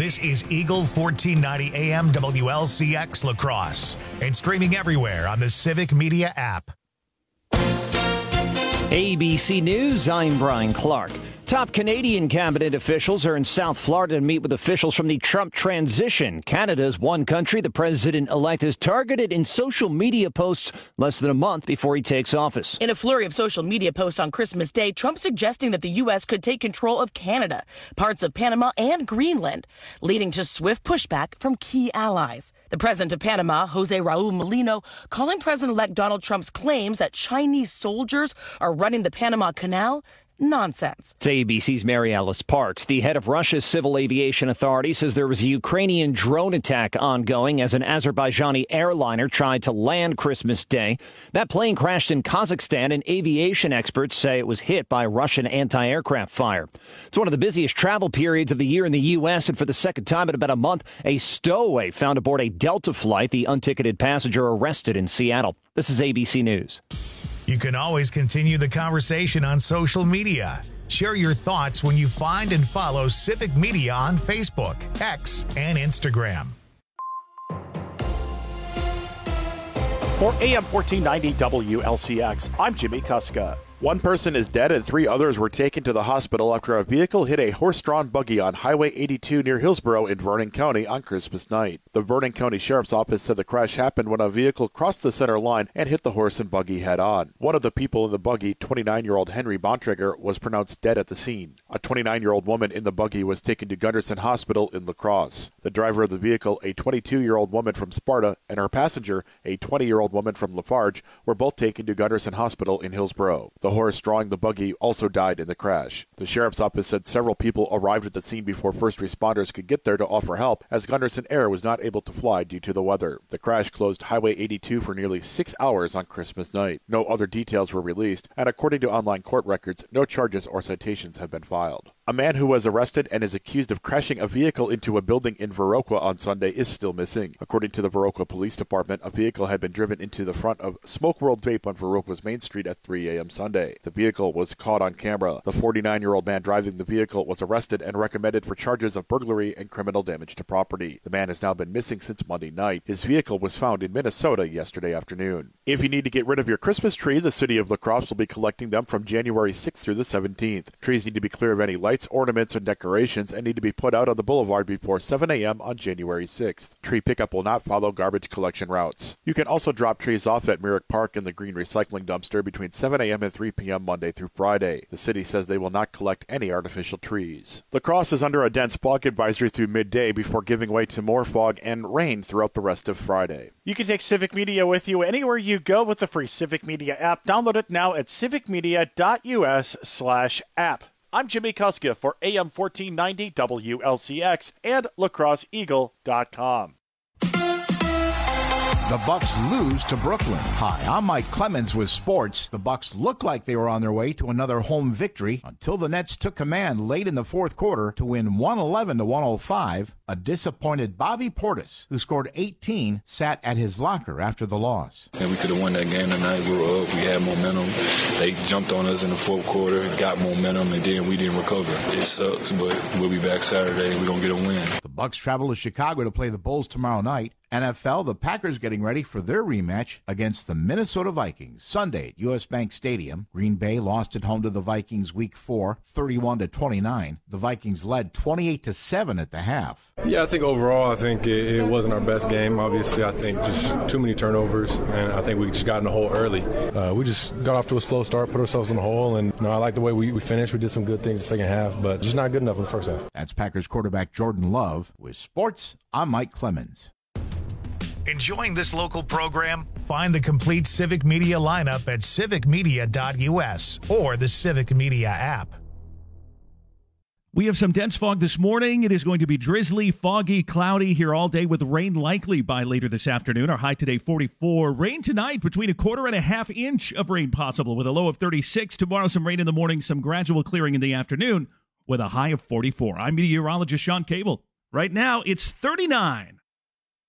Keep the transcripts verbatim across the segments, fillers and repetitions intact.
This is Eagle fourteen ninety A M W L C X La Crosse and streaming everywhere on the Civic Media app. A B C News, I'm Brian Clark. Top Canadian cabinet officials are in South Florida to meet with officials from the Trump transition. Canada is one country the president-elect is targeted in social media posts less than a month before he takes office. In a flurry of social media posts on Christmas Day, Trump suggesting that the U S could take control of Canada, parts of Panama, and Greenland, leading to swift pushback from key allies. The president of Panama, Jose Raul Molino, calling President-elect Donald Trump's claims that Chinese soldiers are running the Panama Canal nonsense. It's A B C's Mary Alice Parks. The head of Russia's Civil Aviation Authority says there was a Ukrainian drone attack ongoing as an Azerbaijani airliner tried to land Christmas Day. That plane crashed in Kazakhstan, and aviation experts say it was hit by Russian anti-aircraft fire. It's one of the busiest travel periods of the year in the U S, and for the second time in about a month, a stowaway found aboard a Delta flight. The unticketed passenger arrested in Seattle. This is A B C News. You can always continue the conversation on social media. Share your thoughts when you find and follow Civic Media on Facebook, X, and Instagram. For A M fourteen ninety W L C X, I'm Jimmy Kuska. One person is dead and three others were taken to the hospital after a vehicle hit a horse-drawn buggy on Highway eighty-two near Hillsborough in Vernon County on Christmas night. The Vernon County Sheriff's Office said the crash happened when a vehicle crossed the center line and hit the horse and buggy head-on. One of the people in the buggy, twenty-nine-year-old Henry Bontrager, was pronounced dead at the scene. A twenty-nine-year-old woman in the buggy was taken to Gunderson Hospital in La Crosse. The driver of the vehicle, a twenty-two-year-old woman from Sparta, and her passenger, a twenty-year-old woman from Lafarge, were both taken to Gunderson Hospital in Hillsborough. The horse drawing the buggy also died in the crash. The sheriff's office said several people arrived at the scene before first responders could get there to offer help, as Gunderson Air was not able to fly due to the weather. The crash closed Highway eighty-two for nearly six hours on Christmas night. No other details were released, and according to online court records, no charges or citations have been filed. A man who was arrested and is accused of crashing a vehicle into a building in Viroqua on Sunday is still missing. According to the Viroqua Police Department, a vehicle had been driven into the front of Smoke World Vape on Viroqua's Main Street at three a.m. Sunday. The vehicle was caught on camera. The forty-nine-year-old man driving the vehicle was arrested and recommended for charges of burglary and criminal damage to property. The man has now been missing since Monday night. His vehicle was found in Minnesota yesterday afternoon. If you need to get rid of your Christmas tree, the city of La Crosse will be collecting them from January sixth through the seventeenth. Trees need to be clear of any lights, ornaments, and decorations and need to be put out on the boulevard before seven a.m. on January sixth. Tree pickup will not follow garbage collection routes. You can also drop trees off at Merrick Park in the green recycling dumpster between seven a.m. and three p.m. Monday through Friday. The city says they will not collect any artificial trees. La Crosse is under a dense fog advisory through midday before giving way to more fog and rain throughout the rest of Friday. You can take Civic Media with you anywhere you go with the free Civic Media app. Download it now at civicmedia.us slash app. I'm Jimmy Kuska for A M fourteen ninety W L C X and lacrosse eagle dot com. The Bucks lose to Brooklyn. Hi, I'm Mike Clemens with sports. The Bucks looked like they were on their way to another home victory until the Nets took command late in the fourth quarter to win one eleven to one oh five. A disappointed Bobby Portis, who scored eighteen, sat at his locker after the loss. And we could have won that game tonight. We were up. We had momentum. They jumped on us in the fourth quarter, got momentum, and then we didn't recover. It sucks, but we'll be back Saturday, and we're going to get a win. The Bucks travel to Chicago to play the Bulls tomorrow night. N F L, the Packers getting ready for their rematch against the Minnesota Vikings Sunday at U S. Bank Stadium. Green Bay lost at home to the Vikings week four, thirty-one to twenty-nine. The Vikings led twenty-eight to seven at the half. Yeah, I think overall, I think it, it wasn't our best game. Obviously, I think just too many turnovers, and I think we just got in the hole early. Uh, we just got off to a slow start, put ourselves in the hole, and you know, I like the way we, we finished. We did some good things in the second half, but just not good enough in the first half. That's Packers quarterback Jordan Love. With sports, I'm Mike Clemens. Enjoying this local program? Find the complete Civic Media lineup at civic media dot u s or the Civic Media app. We have some dense fog this morning. It is going to be drizzly, foggy, cloudy here all day with rain likely by later this afternoon. Our high today, forty-four. Rain tonight, between a quarter and a half inch of rain possible with a low of thirty-six. Tomorrow, some rain in the morning, some gradual clearing in the afternoon with a high of forty-four. I'm meteorologist Sean Cable. Right now, it's thirty-nine.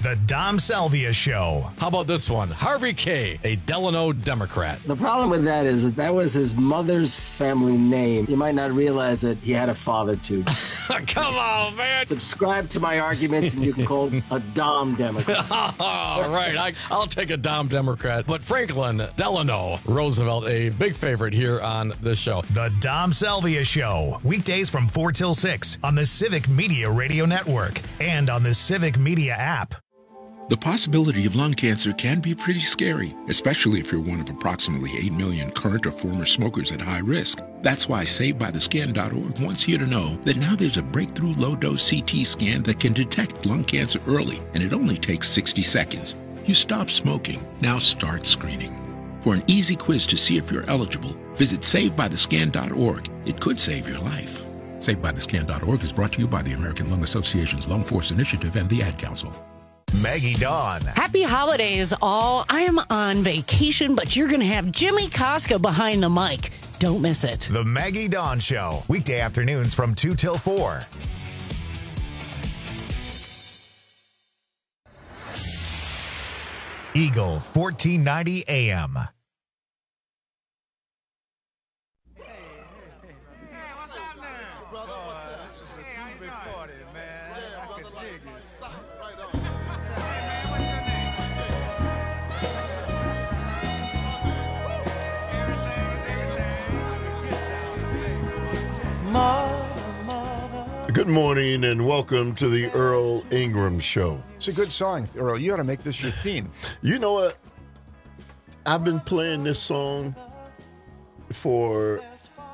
The Dom Salvia Show. How about this one? Harvey K., a Delano Democrat. The problem with that is that that was his mother's family name. You might not realize that he had a father, too. Come on, man. Subscribe to my arguments, and you can call a Dom Democrat. All right, I, I'll take a Dom Democrat. But Franklin Delano Roosevelt, a big favorite here on this show. The Dom Salvia Show. Weekdays from four till six on the Civic Media Radio Network and on the Civic Media app. The possibility of lung cancer can be pretty scary, especially if you're one of approximately eight million current or former smokers at high risk. That's why Saved By The Scan dot org wants you to know that now there's a breakthrough low-dose C T scan that can detect lung cancer early, and it only takes sixty seconds. You stop smoking, now start screening. For an easy quiz to see if you're eligible, visit Saved By The Scan dot org. It could save your life. Saved By The Scan dot org is brought to you by the American Lung Association's Lung Force Initiative and the Ad Council. Maggie Dawn. Happy holidays, all. I am on vacation, but you're going to have Jimmy Koska behind the mic. Don't miss it. The Maggie Dawn Show. Weekday afternoons from two till four. Eagle fourteen ninety A M. Good morning and welcome to the Earl Ingram Show. It's a good song, Earl. You ought to make this your theme. You know what? I've been playing this song for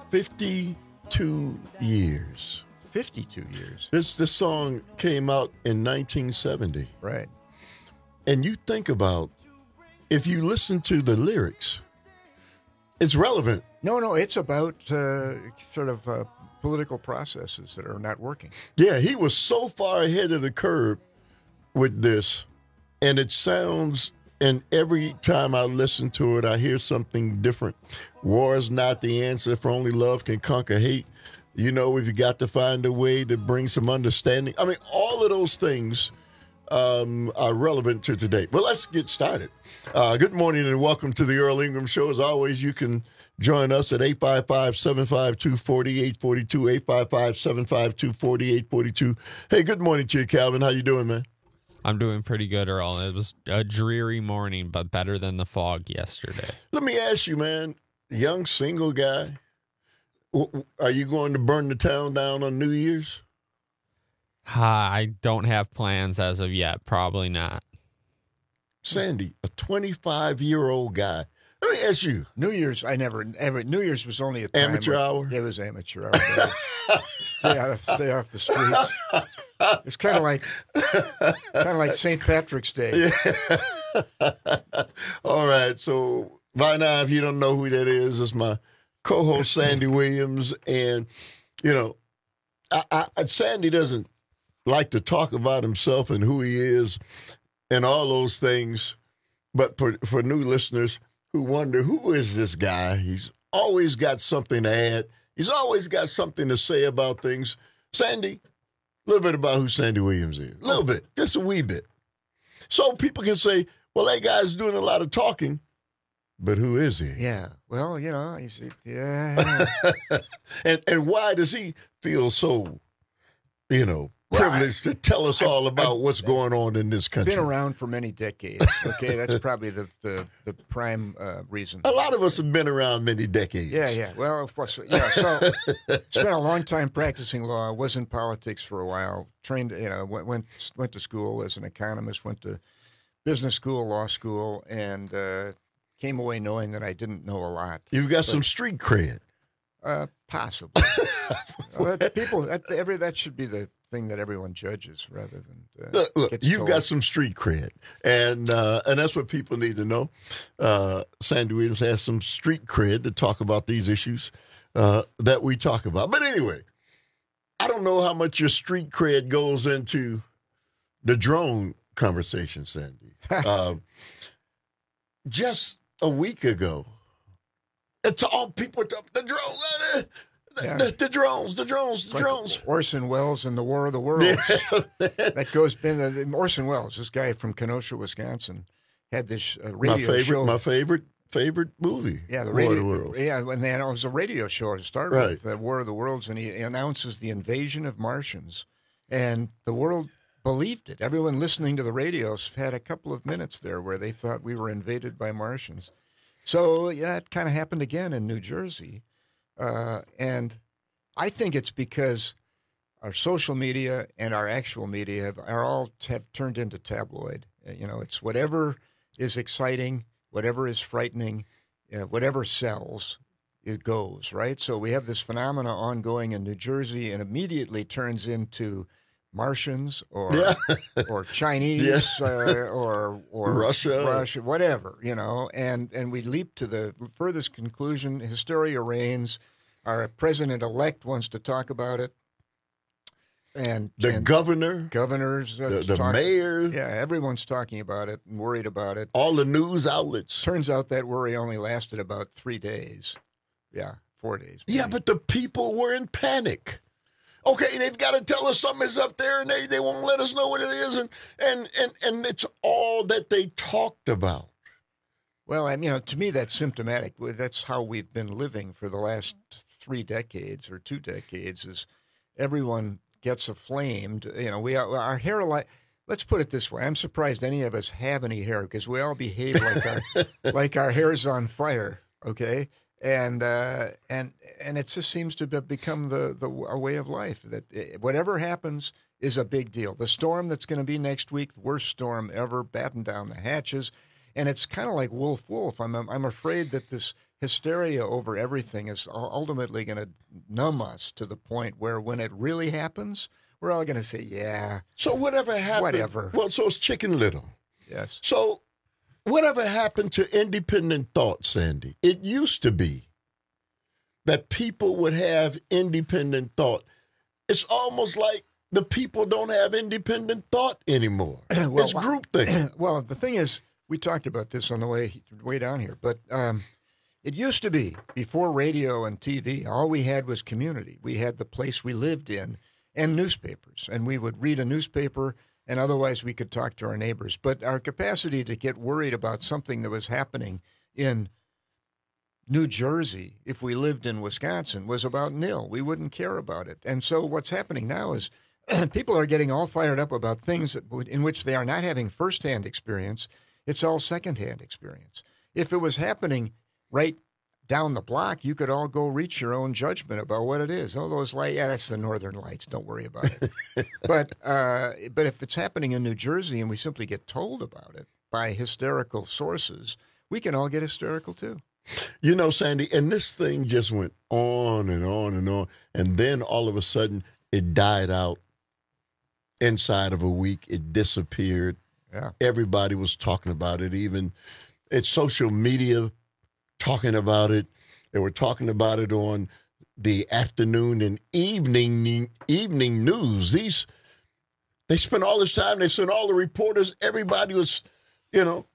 fifty-two years. fifty-two years? This, this song came out in nineteen seventy. Right. And you think about, if you listen to the lyrics, it's relevant. No, no, it's about uh, sort of uh, political processes that are not working. Yeah, he was so far ahead of the curve with this, and it sounds, and every time I listen to it, I hear something different. War is not the answer, for only love can conquer hate. You know, we've got to find a way to bring some understanding. I mean, all of those things um, are relevant to today. Well, let's get started. Uh, good morning and welcome to the Earl Ingram Show. As always, you can join us at eight five five, seven five two, four eight four two, eight five five, seven five two, four eight four two. Hey, good morning to you, Calvin. How you doing, man? I'm doing pretty good, Earl. It was a dreary morning, but better than the fog yesterday. Let me ask you, man, young single guy, are you going to burn the town down on New Year's? Uh, I don't have plans as of yet. Probably not. Sandy, a twenty-five-year-old guy. Let me ask you. New Year's, I never, ever, New Year's was only a time amateur where, hour? It was amateur hour. stay, out, stay off the streets. It's kind of like, kind of like Saint Patrick's Day. Yeah. All right. So by now, if you don't know who that is, it's my co-host Sandy Williams. And, you know, I, I, Sandy doesn't like to talk about himself and who he is and all those things. But for, for new listeners who wonder, who is this guy? He's always got something to add. He's always got something to say about things. Sandy, a little bit about who Sandy Williams is. A little bit, just a wee bit. So people can say, well, that guy's doing a lot of talking, but who is he? Yeah, well, you know, you see, yeah. and and why does he feel so, you know, privileged well, I, to tell us all I, about I, what's I, going on in this country? Been around for many decades. Okay, that's probably the the, the prime uh, reason. A lot of us have been around many decades. Yeah, yeah. Well, of course. Yeah. So spent a long time practicing law. Was in politics for a while. Trained, you know, went went, went to school as an economist. Went to business school, law school, and uh, came away knowing that I didn't know a lot. You've got but, some street cred. Uh, possibly. well, that, people, that, every that should be the thing that everyone judges rather than uh, look, look you've told. got some street cred, and uh, and that's what people need to know. Uh, Sandy Williams has some street cred to talk about these issues uh, that we talk about. But anyway, I don't know how much your street cred goes into the drone conversation, Sandy. um, just a week ago, it's all people talk the drone. Yeah. The, the drones, the drones, the like drones. Orson Welles and the War of the Worlds. Yeah. That goes been uh, Orson Welles, this guy from Kenosha, Wisconsin, had this uh, radio my favorite, show. My favorite, favorite movie. Yeah, the War radio. of the Worlds. Yeah, when they, it was a radio show to start right. with, the War of the Worlds, and he announces the invasion of Martians, and the world believed it. Everyone listening to the radios had a couple of minutes there where they thought we were invaded by Martians. So yeah, that kind of happened again in New Jersey. Uh, and I think it's because our social media and our actual media have, are all have turned into tabloid. You know, it's whatever is exciting, whatever is frightening, uh, whatever sells, it goes, right? So we have this phenomena ongoing in New Jersey and immediately turns into Martians or yeah. or Chinese yeah. uh, or or Russia, Russia, whatever, you know, and and we leap to the furthest conclusion. Hysteria reigns. Our president-elect wants to talk about it, and the and governor, governors, uh, the, the talk, mayor, yeah, everyone's talking about it and worried about it. All the news outlets. Turns out that worry only lasted about three days. Yeah, four days. Maybe. Yeah, but the people were in panic. Okay, they've got to tell us something is up there, and they, they won't let us know what it is, and, and and and it's all that they talked about. Well, I mean, you know, to me, that's symptomatic. That's how we've been living for the last three decades or two decades. Is everyone gets aflamed? You know, we are, our hair like. Let's put it this way: I'm surprised any of us have any hair because we all behave like our like our hair's on fire. Okay. And uh, and and it just seems to have become the, the a way of life that whatever happens is a big deal. The storm that's going to be next week, the worst storm ever, batten down the hatches, and it's kind of like wolf wolf. I'm I'm afraid that this hysteria over everything is ultimately going to numb us to the point where when it really happens, we're all going to say, yeah. So whatever happened, whatever. Well, so it's Chicken Little. Yes. So. Whatever happened to independent thought, Sandy? It used to be that people would have independent thought. It's almost like the people don't have independent thought anymore. well, it's groupthink. Well, the thing is, we talked about this on the way way down here, but um, it used to be, before radio and T V, all we had was community. We had the place we lived in and newspapers, and we would read a newspaper, and otherwise we could talk to our neighbors. But our capacity to get worried about something that was happening in New Jersey, if we lived in Wisconsin, was about nil. We wouldn't care about it. And so what's happening now is people are getting all fired up about things that, in which they are not having firsthand experience. It's all secondhand experience. If it was happening right down the block, you could all go reach your own judgment about what it is. Oh, those lights, yeah, that's the Northern Lights. Don't worry about it. but uh, but if it's happening in New Jersey and we simply get told about it by hysterical sources, we can all get hysterical too. You know, Sandy, and this thing just went on and on and on, and then all of a sudden it died out. Inside of a week, it disappeared. Yeah. Everybody was talking about it, even it's social media talking about it. They were talking about it on the afternoon and evening evening news. These they spent all this time. They sent all the reporters. Everybody was, you know,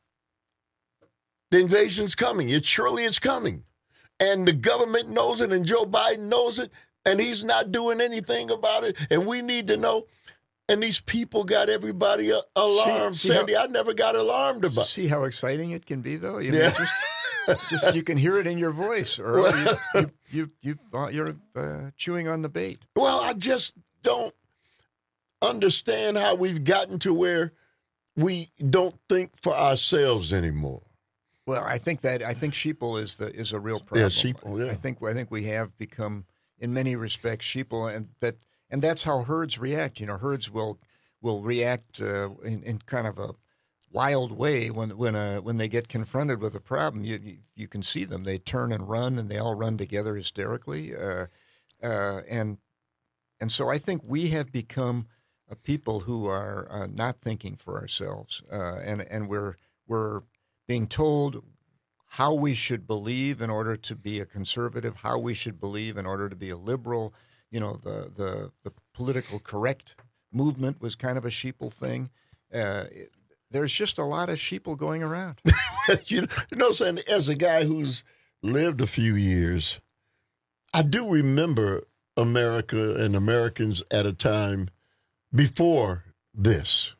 the invasion's coming. It surely it's coming, and the government knows it, and Joe Biden knows it, and he's not doing anything about it. And we need to know. And these people got everybody uh, alarmed. See, see Sandy, how, I never got alarmed about. See how exciting it can be, though. You yeah. know, just, just you can hear it in your voice, or well, you, you, you, you uh, you're uh, chewing on the bait. Well, I just don't understand how we've gotten to where we don't think for ourselves anymore. Well, I think that I think sheeple is the is a real problem. Yeah, sheeple. Yeah. I think I think we have become, in many respects, sheeple, and that. And that's how herds react. You know, herds will will react uh, in, in kind of a wild way when when uh, when they get confronted with a problem. You, you you can see them; they turn and run, and they all run together hysterically. Uh, uh, and and so I think we have become a people who are uh, not thinking for ourselves, uh, and and we're we're being told how we should believe in order to be a conservative, how we should believe in order to be a liberal. You know, the, the, the political correct movement was kind of a sheeple thing. Uh, there's just a lot of sheeple going around. you know, Sandy, as a guy who's lived a few years, I do remember America and Americans at a time before this.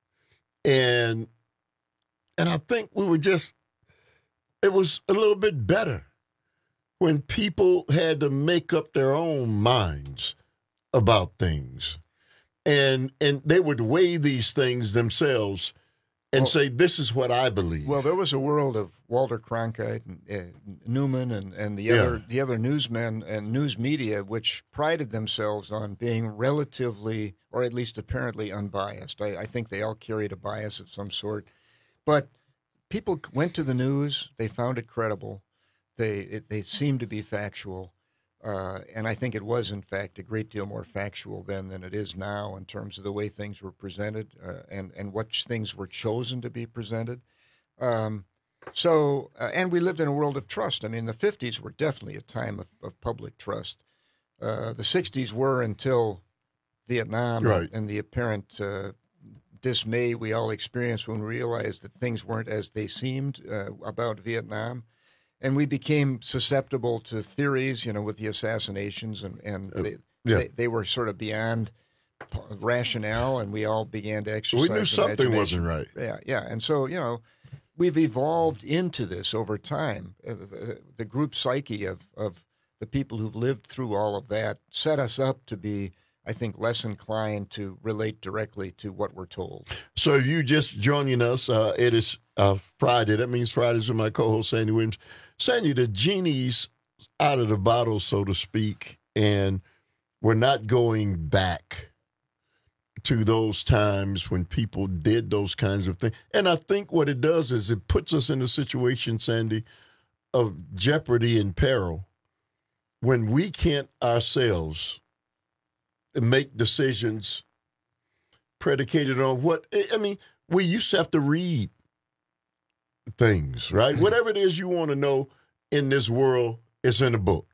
And and I think we were just, it was a little bit better when people had to make up their own minds about things. And and they would weigh these things themselves and well, say, this is what I believe. Well, there was a world of Walter Cronkite and uh, Newman and, and the yeah. other the other newsmen and news media, which prided themselves on being relatively, or at least apparently, unbiased. I, I think they all carried a bias of some sort. But people went to the news. They found it credible. They it, they seemed to be factual. Uh, and I think it was, in fact, a great deal more factual then than it is now in terms of the way things were presented uh, and, and what things were chosen to be presented. Um, so, uh, and we lived in a world of trust. I mean, the fifties were definitely a time of, of public trust. Uh, the sixties were until Vietnam right. and the apparent uh, dismay we all experienced when we realized that things weren't as they seemed uh, about Vietnam. And we became susceptible to theories, you know, with the assassinations, and, and they, yeah. they they were sort of beyond rationale, and we all began to exercise. We knew something wasn't right. Yeah, yeah. And so, you know, we've evolved into this over time. Uh, the, the group psyche of, of the people who've lived through all of that set us up to be, I think, less inclined to relate directly to what we're told. So if you just joining us, uh, it is uh, Friday. That means Fridays with my co-host, Sandy Williams. Sandy, the genie's out of the bottle, so to speak, and we're not going back to those times when people did those kinds of things. And I think what it does is it puts us in a situation, Sandy, of jeopardy and peril when we can't ourselves make decisions predicated on what, I mean, we used to have to read things, right? Mm-hmm. Whatever it is you want to know in this world, it's in a book.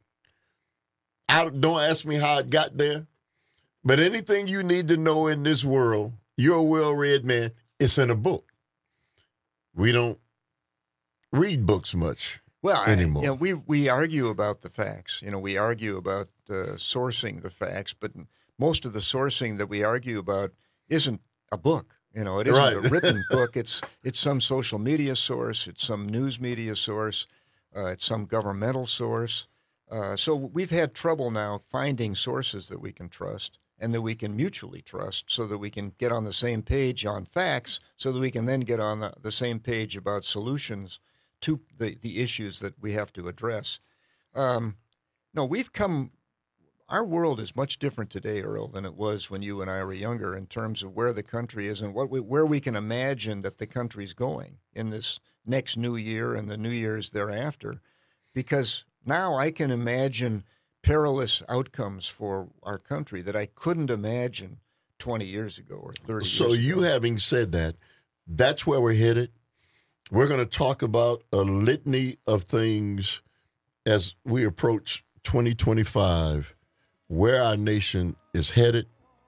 I, don't ask me how it got there, but anything you need to know in this world, you're a well-read man, it's in a book. We don't read books much well, anymore. I, you know, we, we argue about the facts. You know, we argue about uh, sourcing the facts, but most of the sourcing that we argue about isn't a book. You know, it isn't right. a written book. It's it's some social media source. It's some news media source. Uh, it's some governmental source. Uh, so we've had trouble now finding sources that we can trust and that we can mutually trust so that we can get on the same page on facts so that we can then get on the, the same page about solutions to the, the issues that we have to address. Um, no, we've come... Our world is much different today, Earl, than it was when you and I were younger in terms of where the country is and what we, where we can imagine that the country's going in this next new year and the new years thereafter. Because now I can imagine perilous outcomes for our country that I couldn't imagine twenty years ago or thirty so years ago. So you having said that, that's where we're headed. We're going to talk about a litany of things as we approach twenty twenty-five. Where our nation is headed,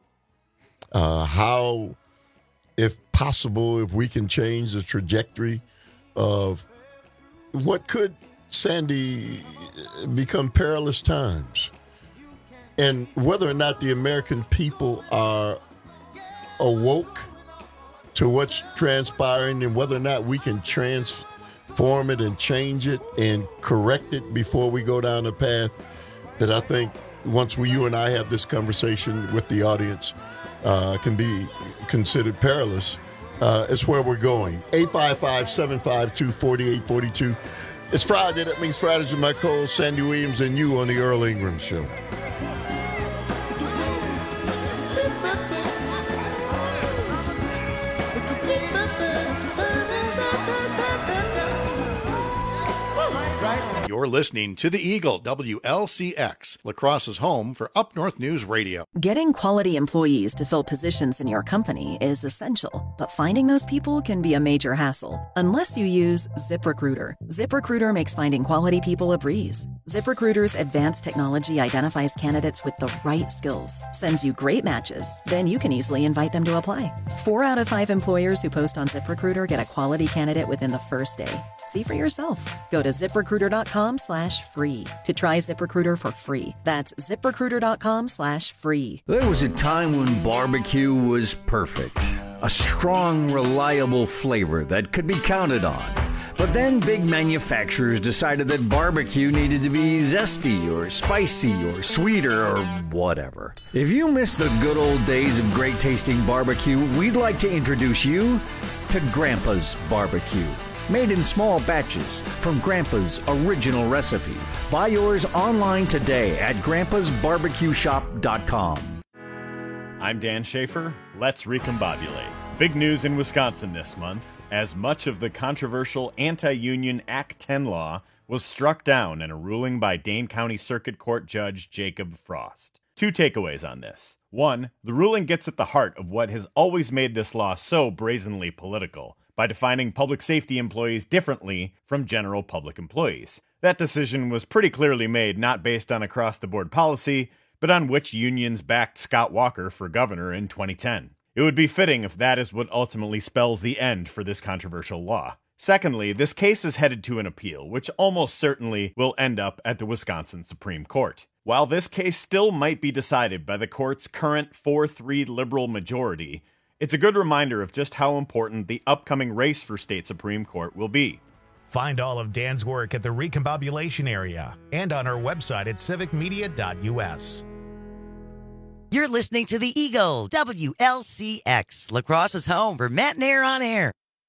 uh, how, if possible, if we can change the trajectory of what could, Sandy, become perilous times, and whether or not the American people are awoke to what's transpiring and whether or not we can transform it and change it and correct it before we go down a path that I think once we, you and I have this conversation with the audience, uh, can be considered perilous. Uh, it's where we're going. eight five five, seven five two, four eight four two. It's Friday. That means Fridays with my co-host Sandy Williams and you on the Earl Ingram Show. You're listening to The Eagle, W L C X, La Crosse's home for Up North News Radio. Getting quality employees to fill positions in your company is essential, but finding those people can be a major hassle unless you use ZipRecruiter. ZipRecruiter makes finding quality people a breeze. ZipRecruiter's advanced technology identifies candidates with the right skills, sends you great matches, then you can easily invite them to apply. Four out of five employers who post on ZipRecruiter get a quality candidate within the first day. See for yourself. Go to ZipRecruiter.com slash free to try ZipRecruiter for free. That's ZipRecruiter.com slash free. There was a time when barbecue was perfect. A strong, reliable flavor that could be counted on. But then big manufacturers decided that barbecue needed to be zesty or spicy or sweeter or whatever. If you miss the good old days of great tasting barbecue, we'd like to introduce you to Grandpa's Barbecue. Made in small batches from Grandpa's original recipe. Buy yours online today at grandpas barbecue shop dot com. I'm Dan Schaefer. Let's recombobulate. Big news in Wisconsin this month, as much of the controversial anti-union Act ten law was struck down in a ruling by Dane County Circuit Court Judge Jacob Frost. Two takeaways on this. One, the ruling gets at the heart of what has always made this law so brazenly political, by defining public safety employees differently from general public employees. That decision was pretty clearly made not based on across-the-board policy, but on which unions backed Scott Walker for governor in twenty ten. It would be fitting if that is what ultimately spells the end for this controversial law. Secondly, this case is headed to an appeal, which almost certainly will end up at the Wisconsin Supreme Court. While this case still might be decided by the court's current four three liberal majority, it's a good reminder of just how important the upcoming race for state Supreme Court will be. Find all of Dan's work at the Recombobulation area and on our website at civic media dot u s. You're listening to the Eagle, W L C X, La Crosse's home for Matt and Air on Air.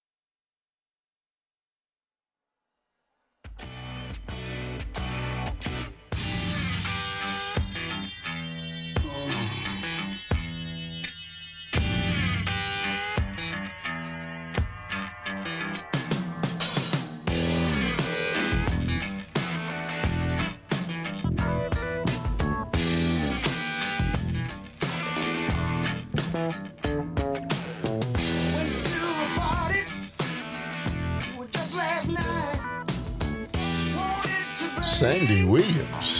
Sandy Williams.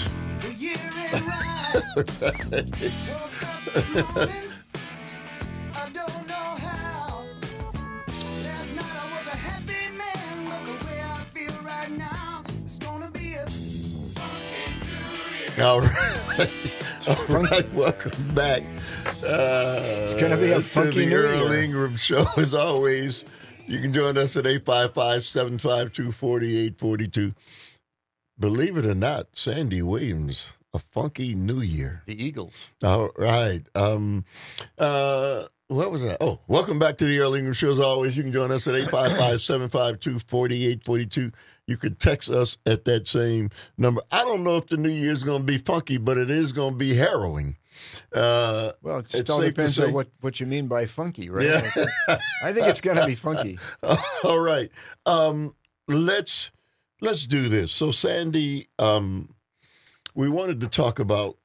All right. All right. Welcome back. Uh, it's going to be a funky the Earl Ingram Show. As always, you can join us at eight five five, seven five two, four eight four two. Believe it or not, Sandy Williams, a funky new year. The Eagles. All right. Um, uh, what was that? Oh, welcome back to the Earl Ingram Show. As always, you can join us at eight five five, seven five two, four eight four two. You could text us at that same number. I don't know if the new year is going to be funky, but it is going to be harrowing. Uh, well, it just all depends on what, what you mean by funky, right? Yeah. I, think, I think it's going to be funky. All right. Um, let's... Let's do this. So, Sandy, um, we wanted to talk about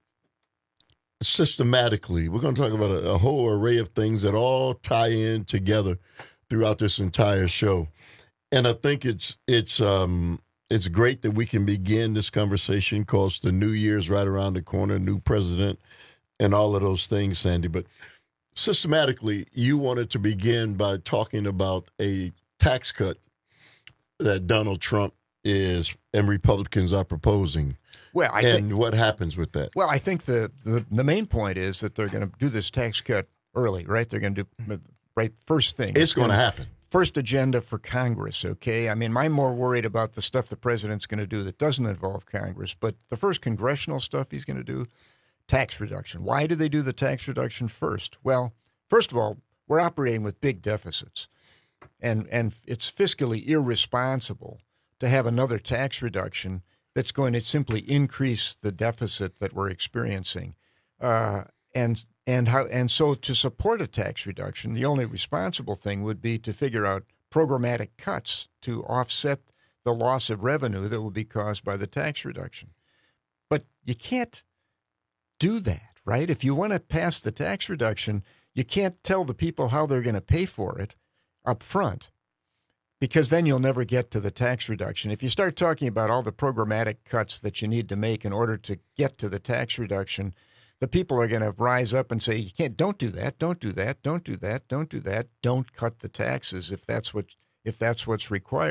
systematically. We're going to talk about a, a whole array of things that all tie in together throughout this entire show. And I think it's it's um, it's great that we can begin this conversation because the new year's right around the corner, new president, and all of those things, Sandy. But systematically, you wanted to begin by talking about a tax cut that Donald Trump is and Republicans are proposing. Well, I and think, what happens with that? Well, I think the, the, the main point is that they're going to do this tax cut early, right? They're going to do right first thing. It's, it's going to happen. First agenda for Congress, okay? I mean, I'm more worried about the stuff the president's going to do that doesn't involve Congress, but the first congressional stuff he's going to do, tax reduction. Why do they do the tax reduction first? Well, first of all, we're operating with big deficits, and and it's fiscally irresponsible to have another tax reduction that's going to simply increase the deficit that we're experiencing. Uh, and and how and so to support a tax reduction, the only responsible thing would be to figure out programmatic cuts to offset the loss of revenue that will be caused by the tax reduction. But you can't do that, right? If you want to pass the tax reduction, you can't tell the people how they're going to pay for it up front, because then you'll never get to the tax reduction. If you start talking about all the programmatic cuts that you need to make in order to get to the tax reduction, the people are going to rise up and say, you can't, don't do that, don't do that, don't do that, don't do that, don't cut the taxes if that's what if that's what's required.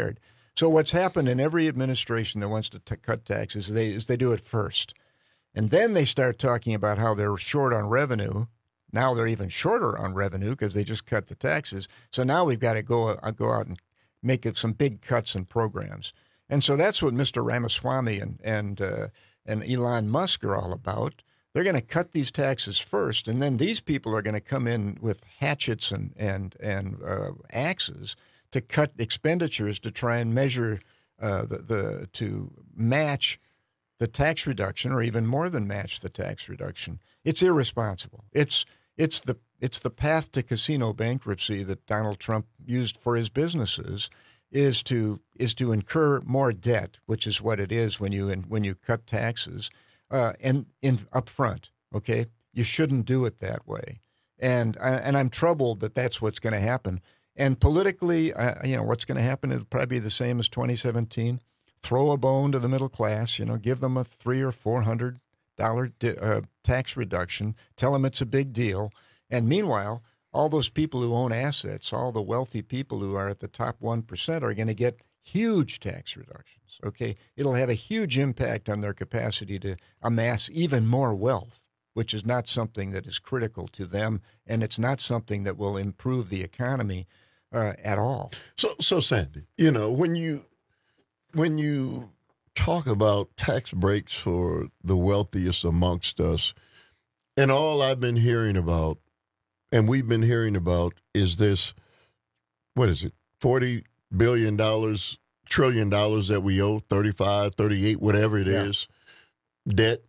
So what's happened in every administration that wants to t- cut taxes they, is they do it first. And then they start talking about how they're short on revenue. Now they're even shorter on revenue because they just cut the taxes. So now we've got to go, uh, go out and make it some big cuts in programs. And so that's what Mister Ramaswamy and and uh, and Elon Musk are all about. They're going to cut these taxes first, and then these people are going to come in with hatchets and and and uh, axes to cut expenditures to try and measure uh, the the to match the tax reduction, or even more than match the tax reduction. It's irresponsible. It's it's the it's the path to casino bankruptcy that Donald Trump used for his businesses. Is to is to incur more debt, which is what it is when you when you cut taxes, uh, and in up front. Okay, you shouldn't do it that way, and and I'm troubled that that's what's going to happen. And politically, uh, you know, what's going to happen is probably the same as twenty seventeen. Throw a bone to the middle class. You know, give them a three or four hundred dollar di- uh, tax reduction. Tell them it's a big deal, and meanwhile, all those people who own assets, all the wealthy people who are at the top one percent are going to get huge tax reductions, okay? It'll have a huge impact on their capacity to amass even more wealth, which is not something that is critical to them, and it's not something that will improve the economy uh, at all. So, so Sandy, you know, when you when you talk about tax breaks for the wealthiest amongst us, and all I've been hearing about and we've been hearing about is this, what is it, forty billion dollars, trillion dollars that we owe, thirty-five, thirty-eight, whatever it yeah. is, debt,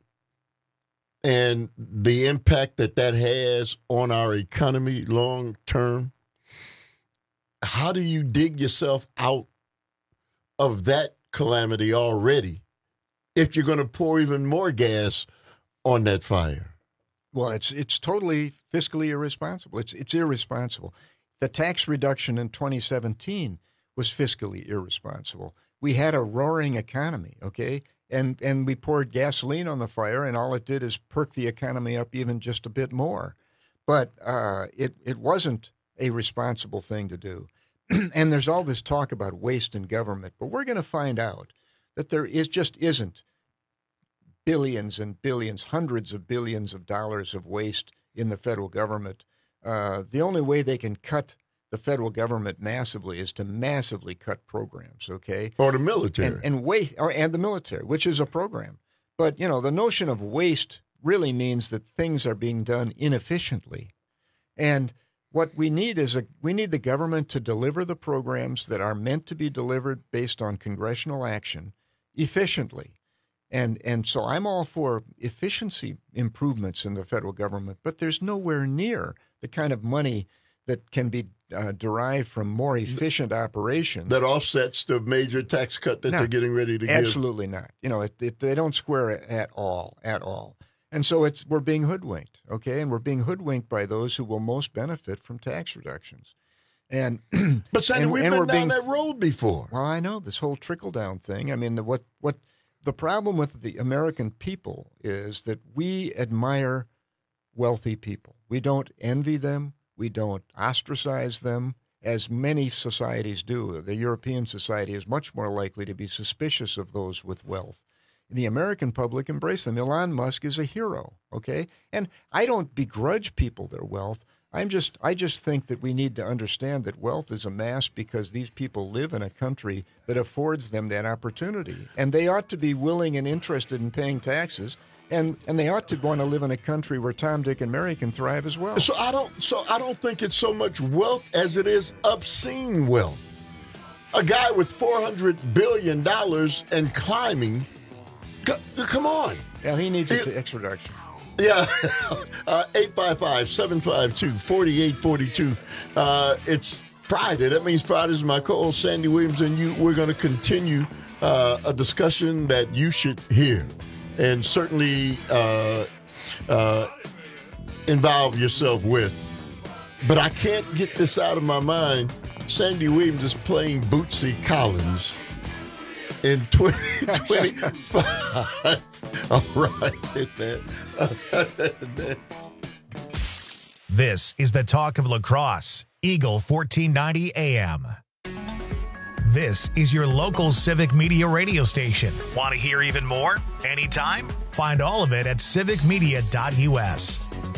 and the impact that that has on our economy long term. How do you dig yourself out of that calamity already if you're going to pour even more gas on that fire? Well, it's it's totally fiscally irresponsible. It's it's irresponsible. The tax reduction in twenty seventeen was fiscally irresponsible. We had a roaring economy, okay, and and we poured gasoline on the fire, and all it did is perk the economy up even just a bit more. But uh, it it wasn't a responsible thing to do. And there's all this talk about waste in government, but we're going to find out that there is just isn't billions and billions, hundreds of billions of dollars of waste in the federal government. Uh, the only way they can cut the federal government massively is to massively cut programs, okay? Or the military. And, and, waste, or, and the military, which is a program. But, you know, the notion of waste really means that things are being done inefficiently. And what we need is a we need the government to deliver the programs that are meant to be delivered based on congressional action efficiently. And and so I'm all for efficiency improvements in the federal government, but there's nowhere near the kind of money that can be uh, derived from more efficient operations. That offsets the major tax cut that no, they're getting ready to absolutely give. Absolutely not. You know, it, it, they don't square it at all, at all. And so it's we're being hoodwinked, okay? And we're being hoodwinked by those who will most benefit from tax reductions. And but Sandy, and, we've and been we're down being, that road before. Well, I know this whole trickle down thing. I mean, the, what what the problem with the American people is that we admire wealthy people. We don't envy them. We don't ostracize them, as many societies do. The European society is much more likely to be suspicious of those with wealth. The American public embrace them. Elon Musk is a hero, okay? And I don't begrudge people their wealth. I'm just, I just think that we need to understand that wealth is amassed because these people live in a country that affords them that opportunity. And they ought to be willing and interested in paying taxes. And, and they ought to want to live in a country where Tom, Dick, and Mary can thrive as well. So I don't, so I don't think it's so much wealth as it is obscene wealth. A guy with four hundred billion dollars and climbing. Come on. Yeah, he needs a tax reduction. Yeah. uh, eight five five, seven five two, four eight four two. Uh, it's Friday. That means Friday's my co-host, Sandy Williams, and you. We're going to continue uh, a discussion that you should hear and certainly uh, uh, involve yourself with. But I can't get this out of my mind. Sandy Williams is playing Bootsy Collins in twenty twenty-five. All right, man. This is the talk of lacrosse. Eagle fourteen ninety A M. This is your local Civic Media radio station. Want to hear even more? Anytime? Find all of it at civic media dot u s.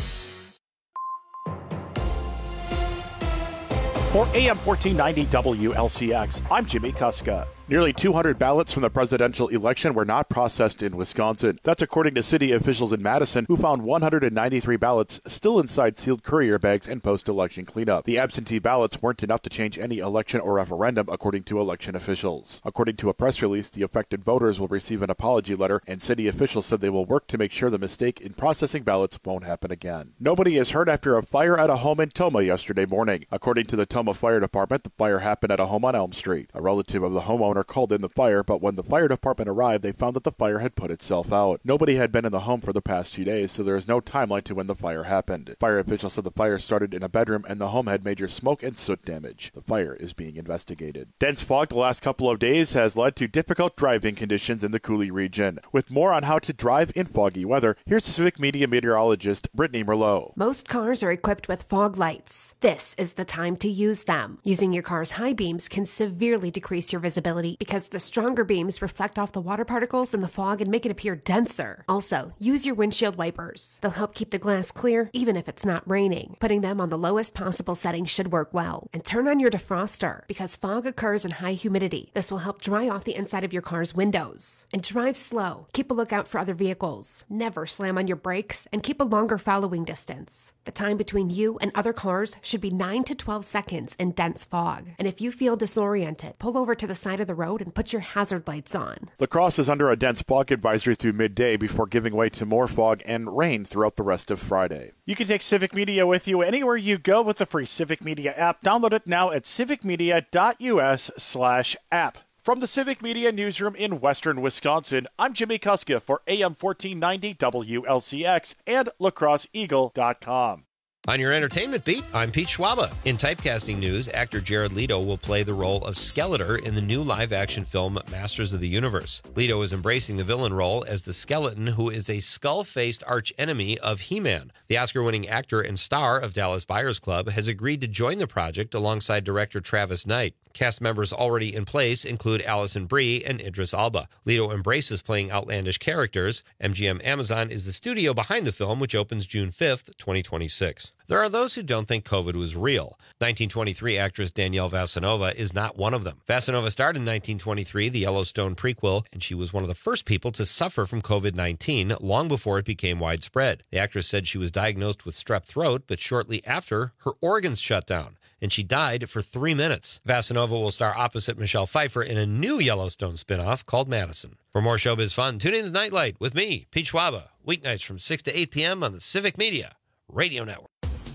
For A M fourteen ninety W L C X, I'm Jimmy Kuska. Nearly two hundred ballots from the presidential election were not processed in Wisconsin. That's according to city officials in Madison, who found one hundred ninety-three ballots still inside sealed courier bags and post-election cleanup. The absentee ballots weren't enough to change any election or referendum, according to election officials. According to a press release, the affected voters will receive an apology letter, and city officials said they will work to make sure the mistake in processing ballots won't happen again. Nobody is hurt after a fire at a home in Tomah yesterday morning. According to the Tomah Fire Department, the fire happened at a home on Elm Street. A relative of the homeowner called in the fire, but when the fire department arrived, they found that the fire had put itself out. Nobody had been in the home for the past few days, so there is no timeline to when the fire happened. Fire officials said the fire started in a bedroom and the home had major smoke and soot damage. The fire is being investigated. Dense fog the last couple of days has led to difficult driving conditions in the Coulee region. With more on how to drive in foggy weather, here's Civic Media meteorologist Brittany Merlot. Most cars are equipped with fog lights. This is the time to use them. Using your car's high beams can severely decrease your visibility because the stronger beams reflect off the water particles in the fog and make it appear denser. Also, use your windshield wipers. They'll help keep the glass clear even if it's not raining. Putting them on the lowest possible setting should work well. And turn on your defroster because fog occurs in high humidity. This will help dry off the inside of your car's windows. And drive slow. Keep a lookout for other vehicles. Never slam on your brakes and keep a longer following distance. The time between you and other cars should be nine to twelve seconds in dense fog. And if you feel disoriented, pull over to the side of the road and put your hazard lights on. La Crosse is under a dense fog advisory through midday before giving way to more fog and rain throughout the rest of Friday. You can take Civic Media with you anywhere you go with the free Civic Media app. Download it now at civic media dot u s slash app. From the Civic Media newsroom in western Wisconsin, I'm Jimmy Kuska for A M fourteen ninety W L C X and la crosse eagle dot com. On your entertainment beat, I'm Pete Schwaba. In typecasting news, actor Jared Leto will play the role of Skeletor in the new live-action film Masters of the Universe. Leto is embracing the villain role as the skeleton who is a skull-faced arch-enemy of He-Man. The Oscar-winning actor and star of Dallas Buyers Club has agreed to join the project alongside director Travis Knight. Cast members already in place include Alison Brie and Idris Elba. Leto embraces playing outlandish characters. M G M Amazon is the studio behind the film, which opens June fifth, twenty twenty-six. There are those who don't think COVID was real. nineteen twenty-three actress Danielle Vasanova is not one of them. Vasanova starred in nineteen twenty-three, the Yellowstone prequel, and she was one of the first people to suffer from COVID nineteen long before it became widespread. The actress said she was diagnosed with strep throat, but shortly after, her organs shut down, and she died for three minutes. Vasanova will star opposite Michelle Pfeiffer in a new Yellowstone spinoff called Madison. For more showbiz fun, tune in to Nightlight with me, Pete Schwaba, weeknights from six to eight p.m. on the Civic Media Radio Network.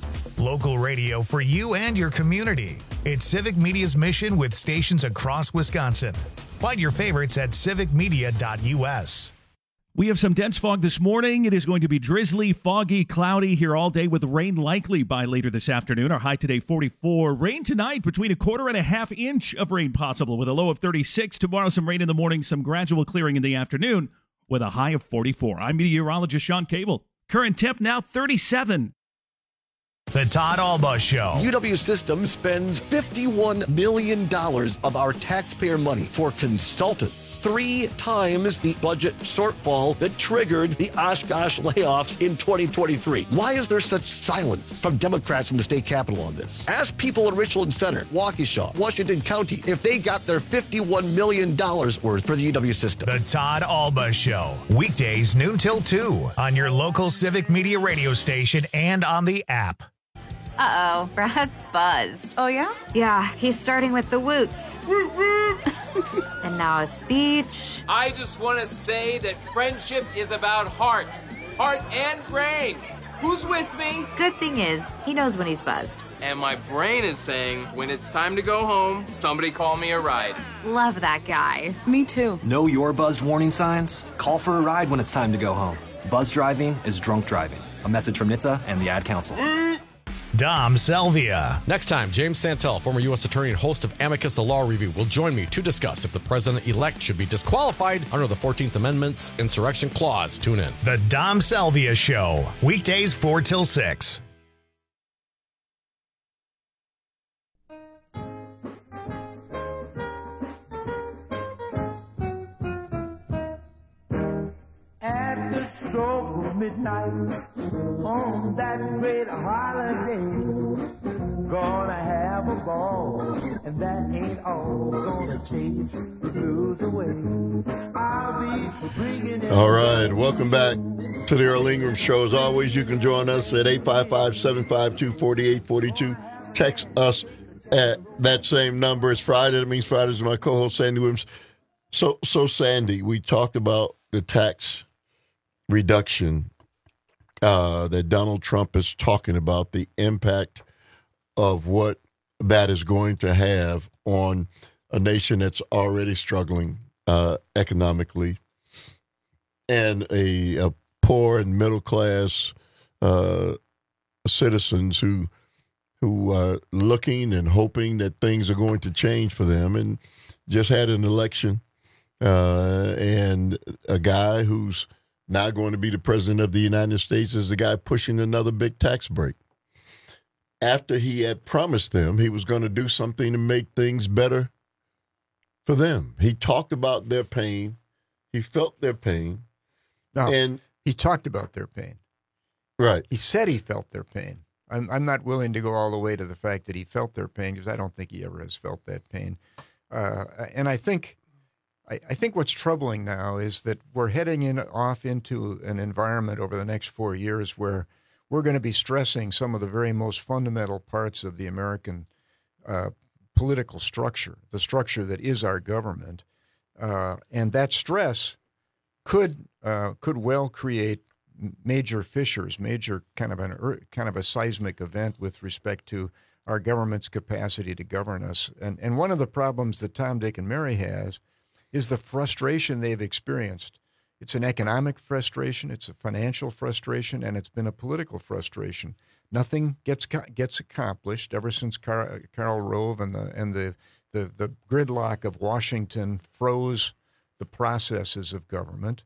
Local radio for you and your community. It's Civic Media's mission with stations across Wisconsin. Find your favorites at civic media dot u s. We have some dense fog this morning. It is going to be drizzly, foggy, cloudy here all day with rain likely by later this afternoon. Our high today, forty-four. Rain tonight, between a quarter and a half inch of rain possible with a low of thirty-six. Tomorrow, some rain in the morning, some gradual clearing in the afternoon with a high of forty-four. I'm meteorologist Sean Cable. Current temp now thirty-seven. The Todd Alba Show. U W Systems spends fifty-one million dollars of our taxpayer money for consultants. Three times the budget shortfall that triggered the Oshkosh layoffs in twenty twenty-three. Why is there such silence from Democrats in the state capitol on this? Ask people in Richland Center, Waukesha, Washington County if they got their fifty-one million dollars worth for the U W system. The Todd Alba Show. Weekdays noon till two on your local Civic Media radio station and on the app. Uh-oh, Brad's buzzed. Oh, yeah? Yeah, he's starting with the woots. And now a speech. I just want to say that friendship is about heart. Heart and brain. Who's with me? Good thing is, he knows when he's buzzed. And my brain is saying, when it's time to go home, somebody call me a ride. Love that guy. Me too. Know your buzzed warning signs? Call for a ride when it's time to go home. Buzz driving is drunk driving. A message from N H T S A and the Ad Council. Dom Selvia. Next time, James Santel, former U S attorney and host of Amicus, a Law Review, will join me to discuss if the president-elect should be disqualified under the fourteenth Amendment's Insurrection Clause. Tune in. The Dom Selvia Show. Weekdays four till six. stroke of midnight on that great holiday. Gonna have a ball, and that ain't all. Gonna chase the blues away. I'll be bringing it. All right, welcome back to the Earl Ingram Show. As always, you can join us at eight five five, seven five two, four eight four two. Text us at that same number. It's Friday. That means Fridays with my co-host, Sandy Williams. So, so Sandy, we talked about the tax reduction uh, that Donald Trump is talking about, the impact of what that is going to have on a nation that's already struggling uh, economically, and a, a poor and middle class uh, citizens who who are looking and hoping that things are going to change for them, and just had an election, uh, and a guy who's not going to be the president of the United States is the guy pushing another big tax break. After he had promised them he was going to do something to make things better for them. He talked about their pain. He felt their pain. No, and he talked about their pain. Right. He said he felt their pain. I'm, I'm not willing to go all the way to the fact that he felt their pain, because I don't think he ever has felt that pain. Uh, and I think I, I think what's troubling now is that we're heading in off into an environment over the next four years where we're going to be stressing some of the very most fundamental parts of the American uh, political structure, the structure that is our government. Uh, and that stress could uh, could well create major fissures, major kind of an kind of a seismic event with respect to our government's capacity to govern us. And and one of the problems that Tom, Dick, and Mary has is the frustration they've experienced. It's an economic frustration, it's a financial frustration, and it's been a political frustration. Nothing gets gets accomplished ever since Karl, Karl Rove and the and the, the the gridlock of Washington froze the processes of government.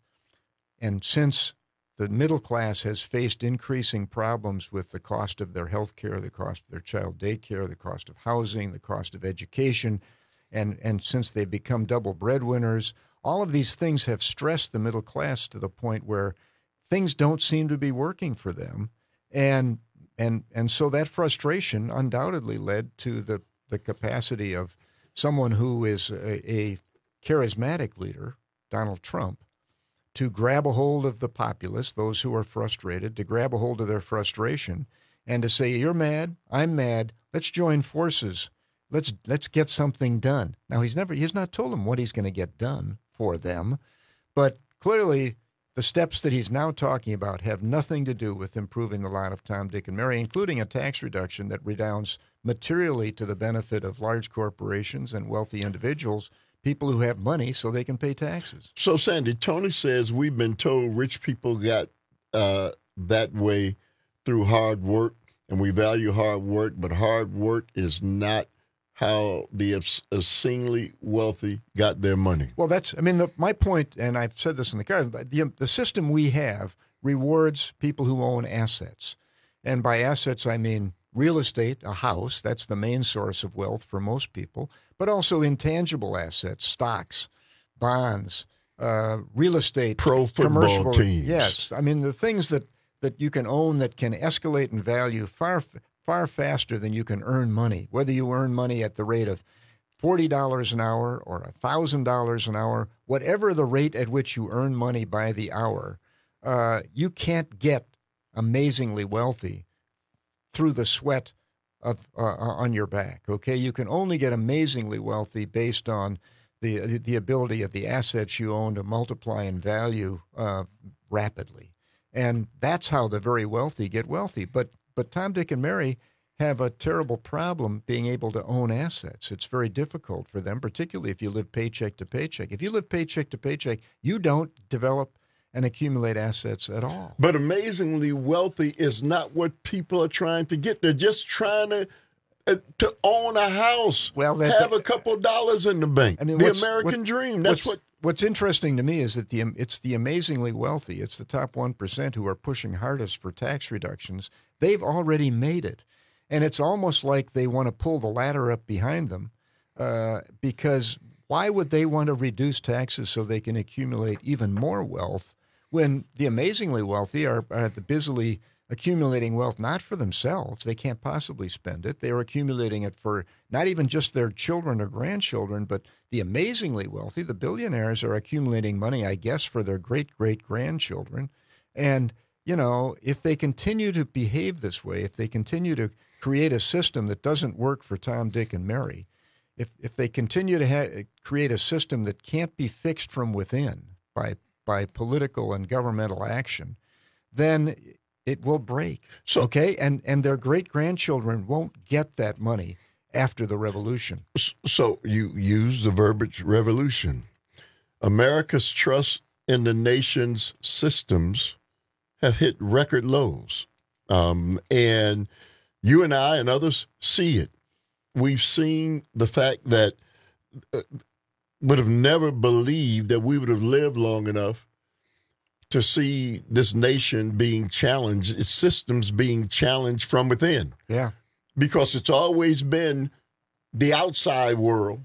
And since the middle class has faced increasing problems with the cost of their health care, the cost of their child daycare, the cost of housing, the cost of education, and, and since they've become double breadwinners, all of these things have stressed the middle class to the point where things don't seem to be working for them. And and and so that frustration undoubtedly led to the, the capacity of someone who is a, a charismatic leader, Donald Trump, to grab a hold of the populace, those who are frustrated, to grab a hold of their frustration and to say, you're mad, I'm mad, let's join forces. Let's let's get something done. Now, he's never he's not told them what he's going to get done for them, but clearly the steps that he's now talking about have nothing to do with improving the lot of Tom, Dick, and Mary, including a tax reduction that redounds materially to the benefit of large corporations and wealthy individuals, people who have money so they can pay taxes. So, Sandy, Tony says we've been told rich people got uh, that way through hard work, and we value hard work, but hard work is not how the obscenely wealthy got their money. Well, that's, I mean, the, my point, and I've said this in the car, the, the system we have rewards people who own assets. And by assets, I mean real estate, a house, that's the main source of wealth for most people, but also intangible assets, stocks, bonds, uh, real estate, pro football teams. Yes, I mean the things that, that you can own that can escalate in value far far faster than you can earn money. Whether you earn money at the rate of forty dollars an hour or one thousand dollars an hour, whatever the rate at which you earn money by the hour, uh, you can't get amazingly wealthy through the sweat of uh, on your back. Okay, you can only get amazingly wealthy based on the the ability of the assets you own to multiply in value uh, rapidly, and that's how the very wealthy get wealthy. But but Tom, Dick, and Mary have a terrible problem being able to own assets. It's very difficult for them, particularly if you live paycheck to paycheck. If you live paycheck to paycheck, you don't develop and accumulate assets at all. But amazingly wealthy is not what people are trying to get. They're just trying to uh, to own a house, well, that, have a couple dollars in the bank. I mean, the American what, dream. That's what's, what. What's interesting to me is that the it's the amazingly wealthy. It's the top one percent who are pushing hardest for tax reductions. They've already made it. And it's almost like they want to pull the ladder up behind them uh, because why would they want to reduce taxes so they can accumulate even more wealth when the amazingly wealthy are, are at the busily accumulating wealth not for themselves. They can't possibly spend it. They are accumulating it for not even just their children or grandchildren, but the amazingly wealthy, the billionaires, are accumulating money, I guess, for their great-great-grandchildren. And, you know, if they continue to behave this way, if they continue to create a system that doesn't work for Tom, Dick, and Mary, if if they continue to ha- create a system that can't be fixed from within by by political and governmental action, then it will break. So, okay, and and their great grandchildren won't get that money after the revolution. So you use the verbiage revolution. America's trust in the nation's systems have hit record lows, um, and you and I and others see it. We've seen the fact that uh, would have never believed that we would have lived long enough to see this nation being challenged, its systems being challenged from within. Yeah. Because it's always been the outside world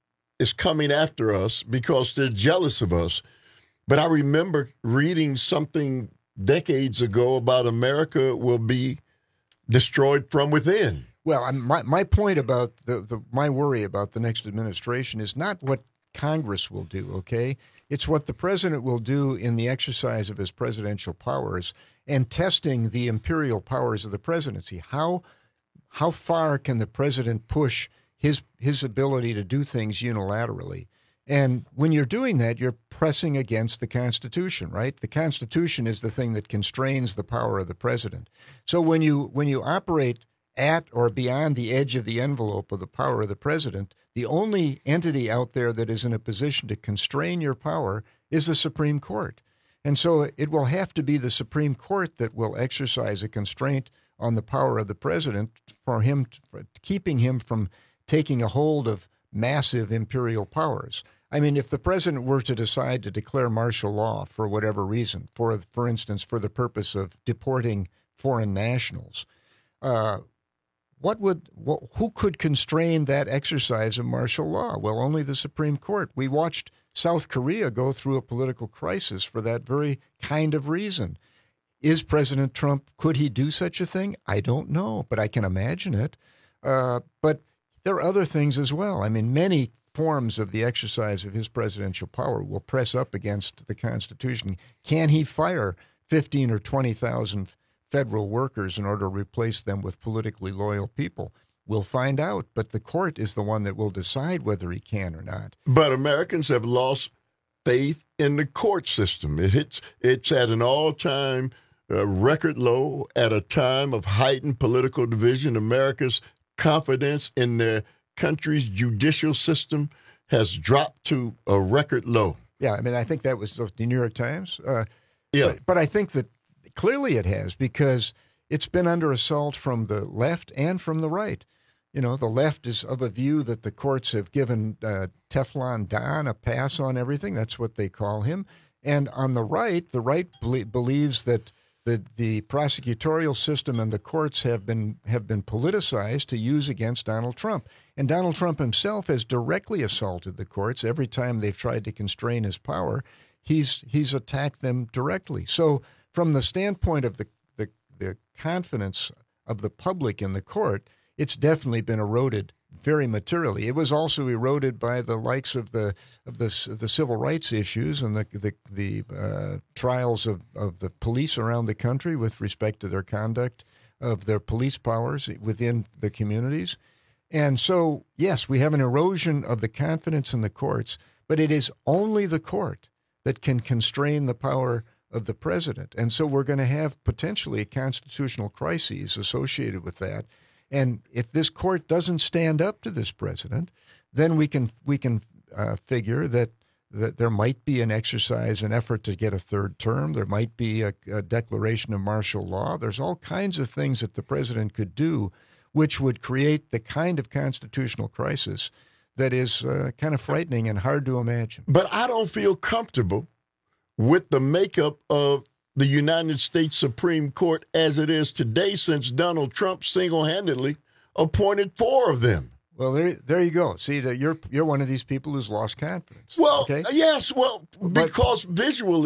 is coming after us because they're jealous of us. But I remember reading something decades ago about America will be destroyed from within. Well, my my point about the, the my worry about the next administration is not what Congress will do, okay? It's what the president will do in the exercise of his presidential powers and testing the imperial powers of the presidency. How how far can the president push his his ability to do things unilaterally? And when you're doing that, you're pressing against the Constitution, right? The Constitution is the thing that constrains the power of the president. So when you when you operate at or beyond the edge of the envelope of the power of the president, the only entity out there that is in a position to constrain your power is the Supreme Court. And so it will have to be the Supreme Court that will exercise a constraint on the power of the president for him, for keeping him from taking a hold of massive imperial powers. I mean, if the president were to decide to declare martial law for whatever reason, for for instance, for the purpose of deporting foreign nationals, uh, What would what, who could constrain that exercise of martial law? Well, only the Supreme Court. We watched South Korea go through a political crisis for that very kind of reason. Is President Trump, could he do such a thing? I don't know, but I can imagine it. Uh, but there are other things as well. I mean, many forms of the exercise of his presidential power will press up against the Constitution. Can he fire fifteen or twenty thousand federal workers in order to replace them with politically loyal people? We'll find out, but the court is the one that will decide whether he can or not. But Americans have lost faith in the court system. It hits, it's at an all-time uh, record low at a time of heightened political division. America's confidence in their country's judicial system has dropped to a record low. Yeah, I mean, I think that was the New York Times. Uh, yeah. But, but I think that clearly it has, because it's been under assault from the left and from the right. You know, the left is of a view that the courts have given uh, Teflon Don a pass on everything. That's what they call him. And on the right, the right ble- believes that the the prosecutorial system and the courts have been have been politicized to use against Donald Trump. And Donald Trump himself has directly assaulted the courts every time they've tried to constrain his power. He's he's attacked them directly. So from the standpoint of the, the the confidence of the public in the court, it's definitely been eroded very materially. It was also eroded by the likes of the of the the civil rights issues and the the, the uh, trials of, of the police around the country with respect to their conduct of their police powers within the communities. And so, yes, we have an erosion of the confidence in the courts, but it is only the court that can constrain the power of the president. And so we're going to have potentially constitutional crises associated with that. And if this court doesn't stand up to this president, then we can we can uh, figure that that there might be an exercise, an effort to get a third term. There might be a, a declaration of martial law. There's all kinds of things that the president could do, which would create the kind of constitutional crisis that is uh, kind of frightening and hard to imagine. But I don't feel comfortable with the makeup of the United States Supreme Court as it is today, since Donald Trump single-handedly appointed four of them. Well, there, there you go. See, that you're you're one of these people who's lost confidence. Well, okay? yes, well, because but, visually,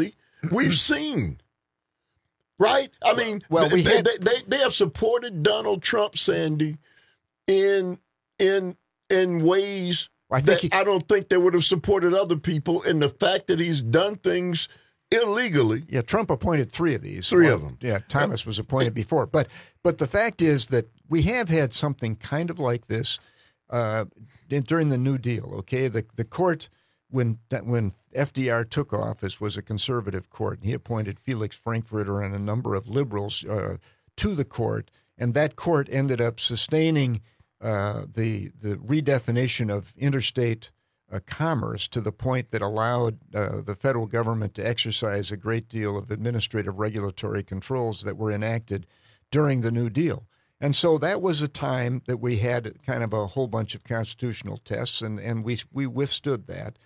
we've seen. Right? I mean, well, we they, had... they, they, they have supported Donald Trump, Sandy, in in in ways I think that he... I don't think they would have supported other people. And the fact that he's done things illegally. Yeah, Trump appointed three of these. Three One, of them. Yeah, Thomas was appointed before. But but the fact is that we have had something kind of like this uh, during the New Deal, okay? The the court, when when F D R took office, was a conservative court. He appointed Felix Frankfurter and a number of liberals uh, to the court, and that court ended up sustaining uh, the the redefinition of interstate uh, commerce to the point that allowed uh, the federal government to exercise a great deal of administrative regulatory controls that were enacted during the New Deal. And so that was a time that we had kind of a whole bunch of constitutional tests, and, and we we withstood that.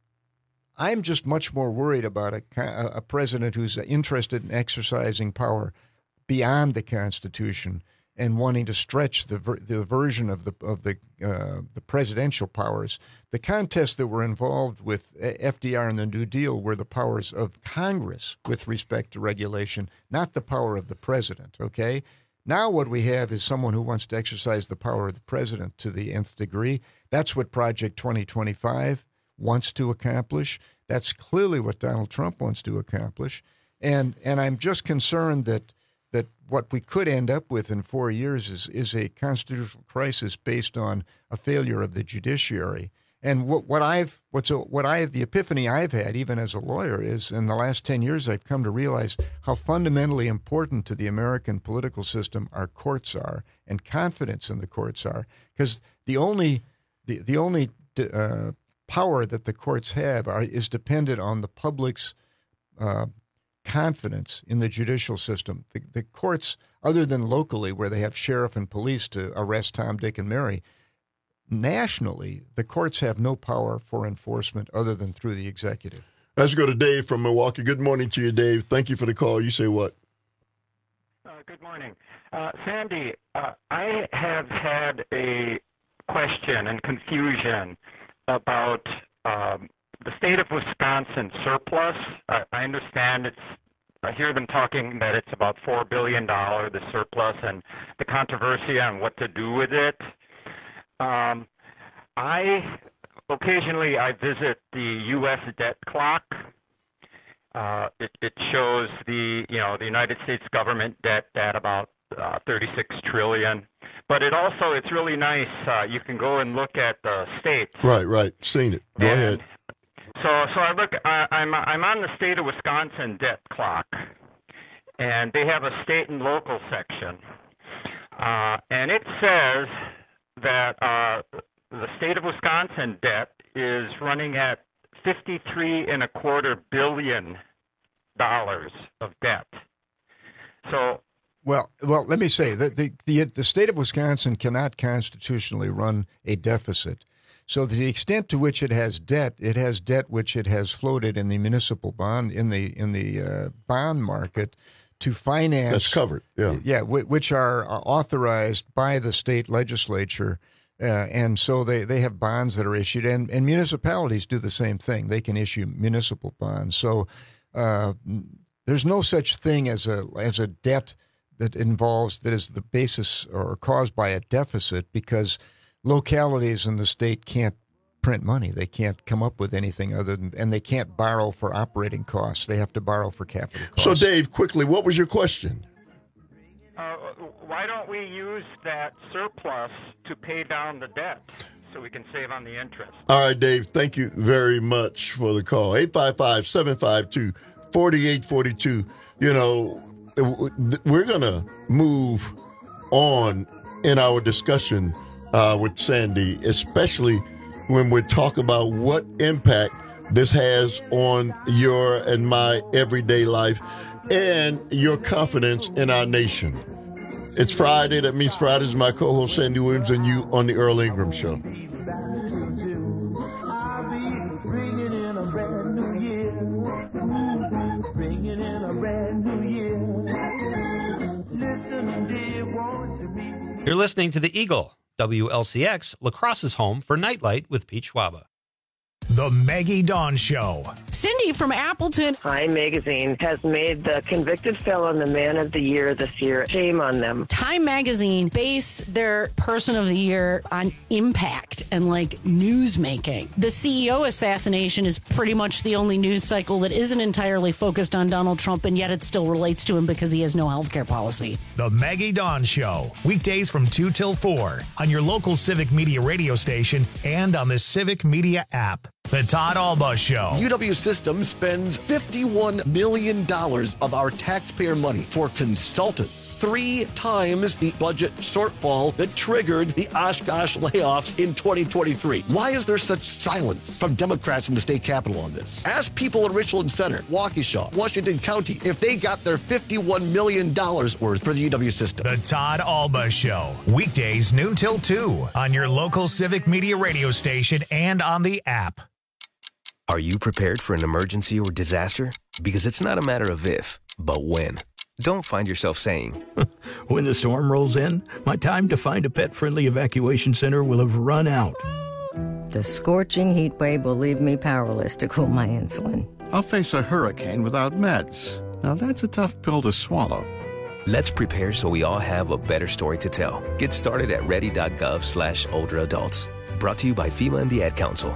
I'm just much more worried about a, a president who's interested in exercising power beyond the Constitution and wanting to stretch the ver, the version of the of the uh, the presidential powers. The contests that were involved with F D R and the New Deal were the powers of Congress with respect to regulation, not the power of the president. Okay. Now what we have is someone who wants to exercise the power of the president to the nth degree. That's what Project twenty twenty-five wants to accomplish. That's clearly what Donald Trump wants to accomplish. And and I'm just concerned that that what we could end up with in four years is, is a constitutional crisis based on a failure of the judiciary. And what, what I've what's a, what I have the epiphany I've had, even as a lawyer, is in the last ten years I've come to realize how fundamentally important to the American political system our courts are, and confidence in the courts are, because the only the the only uh, power that the courts have are, is dependent on the public's uh, confidence in the judicial system. The, the courts, other than locally where they have sheriff and police to arrest Tom, Dick, and Mary, nationally, the courts have no power for enforcement other than through the executive. Let's go to Dave from Milwaukee. Good morning to you, Dave. Thank you for the call. You say what? Uh, good morning. Uh, Sandy, uh, I have had a question and confusion about um, the state of Wisconsin surplus. Uh, I understand it's, I hear them talking that it's about four billion dollars, the surplus, and the controversy on what to do with it. Um, I occasionally I visit the U S debt clock. Uh, it, it shows the you know the United States government debt at about uh, thirty-six trillion dollars. But it also it's really nice. Uh, you can go and look at the states. Right, right. Seen it. Go and ahead. So so I look. I, I'm I'm on the state of Wisconsin debt clock, and they have a state and local section, uh, and it says that uh, the state of Wisconsin debt is running at fifty-three and a quarter billion dollars of debt. So, well, well, let me say that the, the the state of Wisconsin cannot constitutionally run a deficit. So, to the extent to which it has debt, it has debt which it has floated in the municipal bond in the in the uh, bond market to finance. That's covered, yeah. Yeah, which are authorized by the state legislature. Uh, and so they, they have bonds that are issued, and, and municipalities do the same thing. They can issue municipal bonds. So uh, there's no such thing as a as a debt that involves, that is the basis or caused by a deficit, because localities in the state can't print money. They can't come up with anything other than, and they can't borrow for operating costs. They have to borrow for capital costs. So, Dave, quickly, what was your question? uh, why don't we use that surplus to pay down the debt so we can save on the interest? All right, Dave, thank you very much for the call. eight five five, seven five two, four eight four two. You know, we're going to move on in our discussion uh, with Sandy, especially when we talk about what impact this has on your and my everyday life and your confidence in our nation. It's Friday. That means Friday is my co-host Sandy Williams and you on the Earl Ingram Show. You're listening to The Eagle, W L C X, La Crosse's home for Nightlight with Pete Schwaba. The Maggie Dawn Show. Cindy from Appleton. Time Magazine has made the convicted felon the man of the year this year. Shame on them. Time Magazine base their person of the year on impact and like news making. The C E O assassination is pretty much the only news cycle that isn't entirely focused on Donald Trump, and yet it still relates to him because he has no health care policy. The Maggie Dawn Show. Weekdays from two till four on your local Civic Media radio station and on the Civic Media app. The Todd Alba Show. U W Systems spends fifty-one million dollars of our taxpayer money for consultants. Three times the budget shortfall that triggered the Oshkosh layoffs in twenty twenty-three. Why is there such silence from Democrats in the state capitol on this? Ask people in Richland Center, Waukesha, Washington County if they got their fifty-one million dollars worth for the U W system. The Todd Alba Show. Weekdays noon till two on your local Civic Media radio station and on the app. Are you prepared for an emergency or disaster? Because it's not a matter of if, but when. Don't find yourself saying, when the storm rolls in, my time to find a pet-friendly evacuation center will have run out. The scorching heat wave will leave me powerless to cool my insulin. I'll face a hurricane without meds. Now that's a tough pill to swallow. Let's prepare so we all have a better story to tell. Get started at ready.gov slash older adults. Brought to you by FEMA and the Ad Council.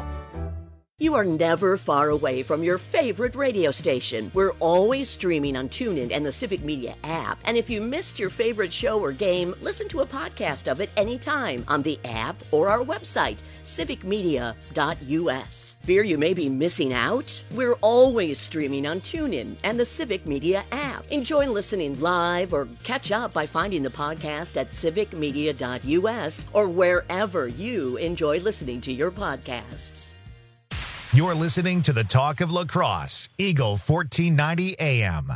You are never far away from your favorite radio station. We're always streaming on TuneIn and the Civic Media app. And if you missed your favorite show or game, listen to a podcast of it anytime on the app or our website, civic media dot u s. Fear you may be missing out? We're always streaming on TuneIn and the Civic Media app. Enjoy listening live or catch up by finding the podcast at civic media dot u s or wherever you enjoy listening to your podcasts. You're listening to the Talk of La Crosse, Eagle fourteen ninety A M.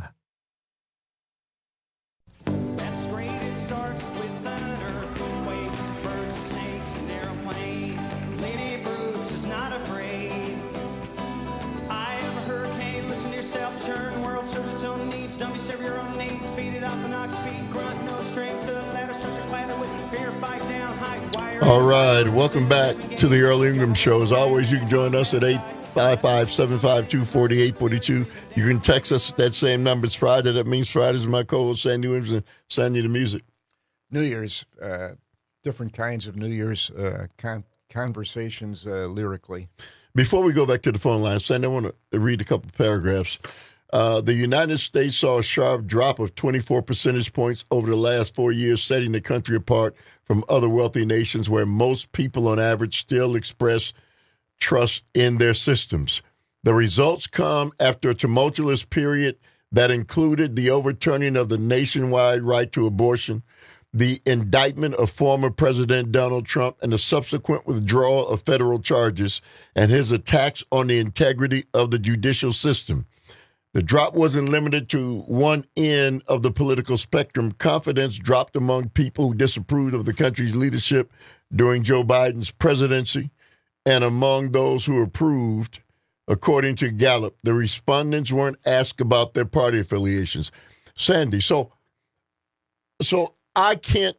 That's great, it starts with an earthquake, birds, snakes, and airplane. Lady Bruce is not afraid. I have a hurricane, listen to yourself, turn, world serves its own needs, don't be serve your own needs, speed it up and knock speed, grunt, no strength, the ladder starts to clatter with fear, fight down, height, wire. All right, welcome back to the Earl Ingram Show. As always, you can join us at eight five five, seven five two, four eight four two. You can text us at that same number. It's Friday. That means Friday's my co-host, Sandy Williams, and Sandy the music. New Year's, uh, different kinds of New Year's uh, con- conversations uh, lyrically. Before we go back to the phone line, Sandy, I want to read a couple paragraphs. Uh, the United States saw a sharp drop of twenty-four percentage points over the last four years, setting the country apart from other wealthy nations where most people on average still express trust in their systems. The results come after a tumultuous period that included the overturning of the nationwide right to abortion, the indictment of former President Donald Trump, and the subsequent withdrawal of federal charges, and his attacks on the integrity of the judicial system. The drop wasn't limited to one end of the political spectrum. Confidence dropped among people who disapproved of the country's leadership during Joe Biden's presidency, and among those who approved, according to Gallup. The respondents weren't asked about their party affiliations. Sandy, so, so I can't,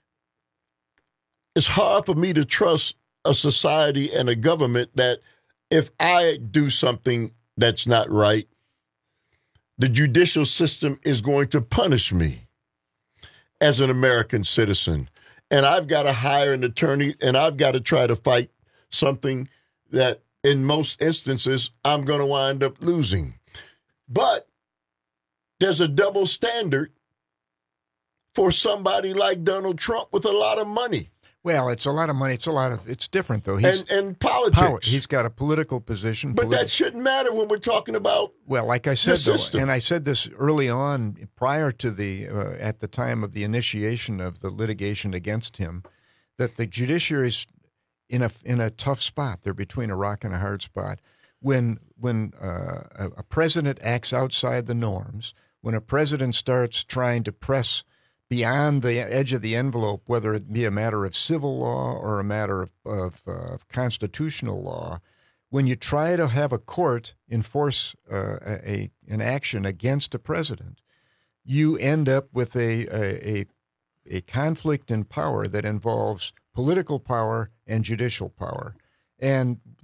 it's hard for me to trust a society and a government that if I do something that's not right, the judicial system is going to punish me as an American citizen. And I've got to hire an attorney, and I've got to try to fight something that in most instances I'm going to wind up losing. But there's a double standard for somebody like Donald Trump with a lot of money. Well, it's a lot of money. It's a lot of, it's different though. He's, and, and politics. Power. He's got a political position. But politi- that shouldn't matter when we're talking about Well, like I said, the though, system. and I said this early on, prior to the, uh, at the time of the initiation of the litigation against him, that the judiciary's in a in a tough spot. They're between a rock and a hard spot. When when uh, a, a president acts outside the norms, when a president starts trying to press beyond the edge of the envelope, whether it be a matter of civil law or a matter of, of, uh, of constitutional law, when you try to have a court enforce uh, a, an action against a president, you end up with a, a, a, a conflict in power that involves political power and judicial power. And the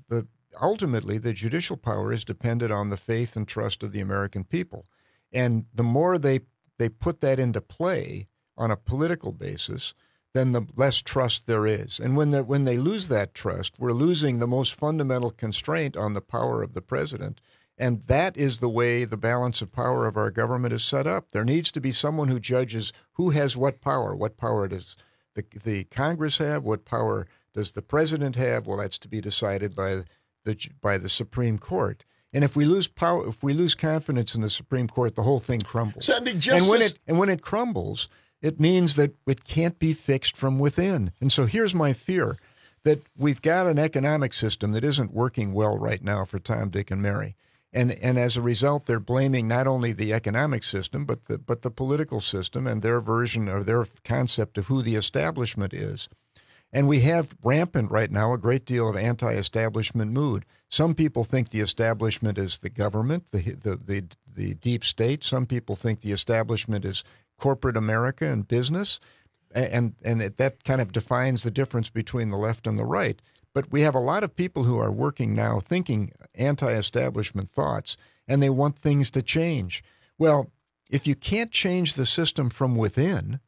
ultimately, the judicial power is dependent on the faith and trust of the American people. And the more they, they put that into play on a political basis, then the less trust there is. And when they, when they lose that trust, we're losing the most fundamental constraint on the power of the president. And that is the way the balance of power of our government is set up. There needs to be someone who judges who has what power. What power does the, the Congress have? What power does the president have? Well, that's to be decided by the by the Supreme Court. And if we lose power, if we lose confidence in the Supreme Court, the whole thing crumbles. Sandy, justice- and when it and when it crumbles, it means that it can't be fixed from within. And so here's my fear, that we've got an economic system that isn't working well right now for Tom, Dick, and Mary. And and as a result, they're blaming not only the economic system, but the but the political system and their version or their concept of who the establishment is. And we have rampant right now a great deal of anti-establishment mood. Some people think the establishment is the government, the the the, the deep state. Some people think the establishment is corporate America and business, and and it, that kind of defines the difference between the left and the right. But we have a lot of people who are working now thinking anti-establishment thoughts, and they want things to change. Well, if you can't change the system from within,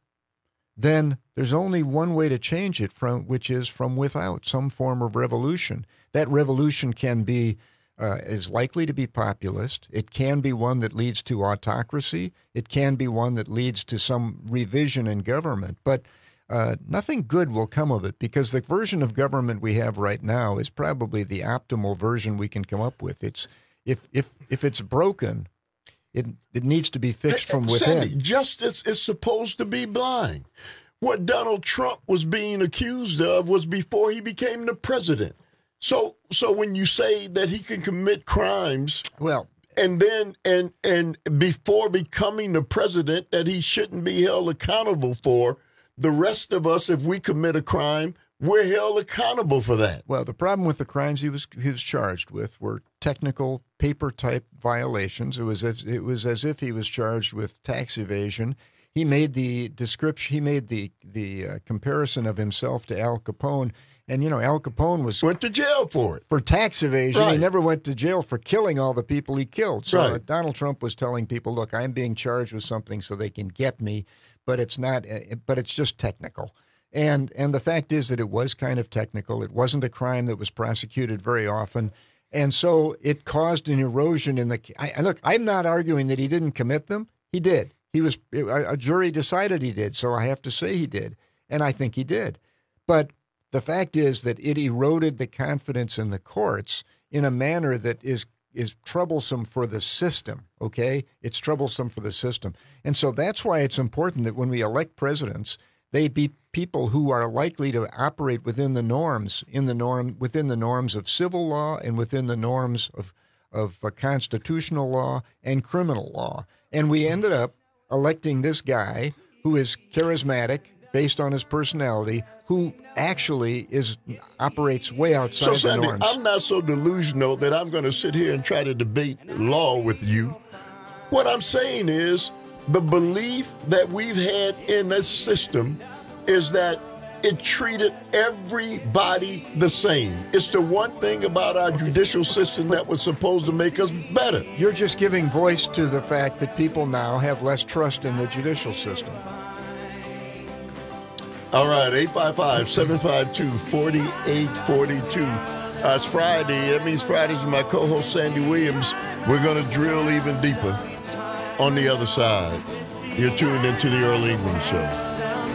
then there's only one way to change it, from which is from without, some form of revolution. That revolution can be uh, is likely to be populist. It can be one that leads to autocracy. It can be one that leads to some revision in government. But uh, nothing good will come of it, because the version of government we have right now is probably the optimal version we can come up with. It's if if if it's broken, it it needs to be fixed from within. Sandy, justice is supposed to be blind. What Donald Trump was being accused of was before he became the president. So so when you say that he can commit crimes, well, and then and and before becoming the president that he shouldn't be held accountable for, the rest of us, if we commit a crime, we're held accountable for that. Well, the problem with the crimes he was he was charged with were technical paper type violations. It was as, it was as if he was charged with tax evasion. He made the description. He made the the uh, comparison of himself to Al Capone, and you know Al Capone was went to jail for it for tax evasion. Right. He never went to jail for killing all the people he killed. So Right. uh, Donald Trump was telling people, "Look, I'm being charged with something so they can get me, but it's not. Uh, but it's just technical." And and the fact is that it was kind of technical. It wasn't a crime that was prosecuted very often. And so it caused an erosion in the I, look, I'm not arguing that he didn't commit them. He did. He was a jury decided he did. So I have to say he did. And I think he did. But the fact is that it eroded the confidence in the courts in a manner that is is troublesome for the system. OK, it's troublesome for the system. And so that's why it's important that when we elect presidents, they be people who are likely to operate within the norms, in the norm, within the norms of civil law and within the norms of of uh, constitutional law and criminal law. And we ended up electing this guy who is charismatic, based on his personality, who actually is operates way outside so, the Sandy, norms. I'm not so delusional that I'm going to sit here and try to debate law with you. What I'm saying is the belief that we've had in this system is that it treated everybody the same. It's the one thing about our judicial system that was supposed to make us better. You're just giving voice to the fact that people now have less trust in the judicial system. All right, eight five five, seven five two, four eight four two. Uh, it's Friday. That means Fridays with my co-host Sandy Williams. We're going to drill even deeper on the other side. You're tuned into the Early Evening Show.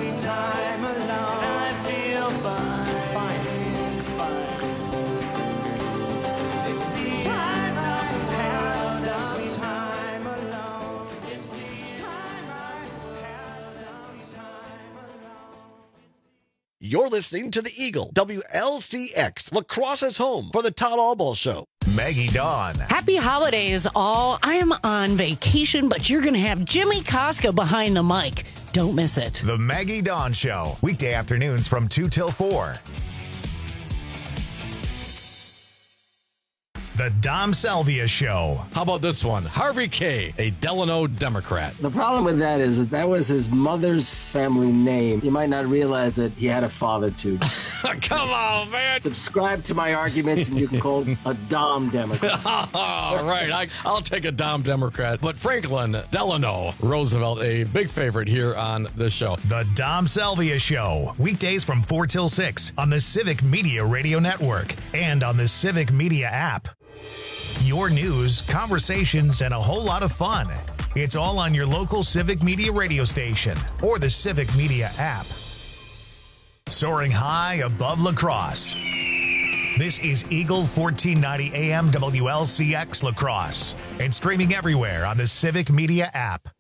You're listening to the Eagle, W L C X, La Crosse's home for the Todd Albaugh Show. Maggie Dawn. Happy holidays, all. I am on vacation, but you're going to have Jimmy Koska behind the mic. Don't miss it. The Maggie Dawn Show, weekday afternoons from two till four. The Dom Salvia Show. How about this one? Harvey K., a Delano Democrat. The problem with that is that that was his mother's family name. You might not realize that he had a father, too. Come on, man. Subscribe to my arguments, and you can call him a Dom Democrat. All right, I, I'll take a Dom Democrat. But Franklin Delano Roosevelt, a big favorite here on this show. The Dom Salvia Show. Weekdays from four till six on the Civic Media Radio Network and on the Civic Media app. Your news, conversations, and a whole lot of fun. It's all on your local Civic Media radio station or the Civic Media app. Soaring high above La Crosse. This is Eagle fourteen ninety A M W L C X La Crosse and streaming everywhere on the Civic Media app.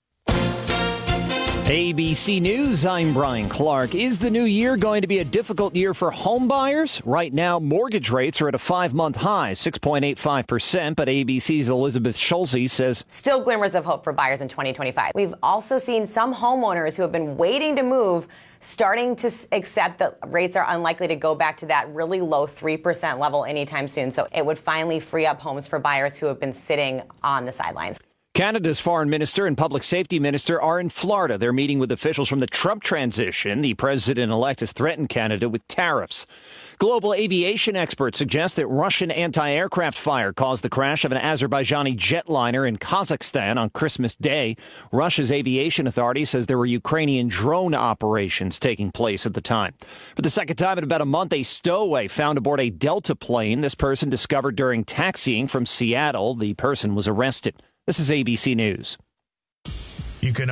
A B C News, I'm Brian Clark. Is the new year going to be a difficult year for home buyers? Right now, mortgage rates are at a five-month high, six point eight five percent, but A B C's Elizabeth Schulze says... Still glimmers of hope for buyers in twenty twenty-five. We've also seen some homeowners who have been waiting to move starting to accept that rates are unlikely to go back to that really low three percent level anytime soon. So it would finally free up homes for buyers who have been sitting on the sidelines. Canada's foreign minister and public safety minister are in Florida. They're meeting with officials from the Trump transition. The president-elect has threatened Canada with tariffs. Global aviation experts suggest that Russian anti-aircraft fire caused the crash of an Azerbaijani jetliner in Kazakhstan on Christmas Day. Russia's aviation authority says there were Ukrainian drone operations taking place at the time. For the second time in about a month, a stowaway found aboard a Delta plane. This person discovered during taxiing from Seattle. The person was arrested. This is A B C News. You can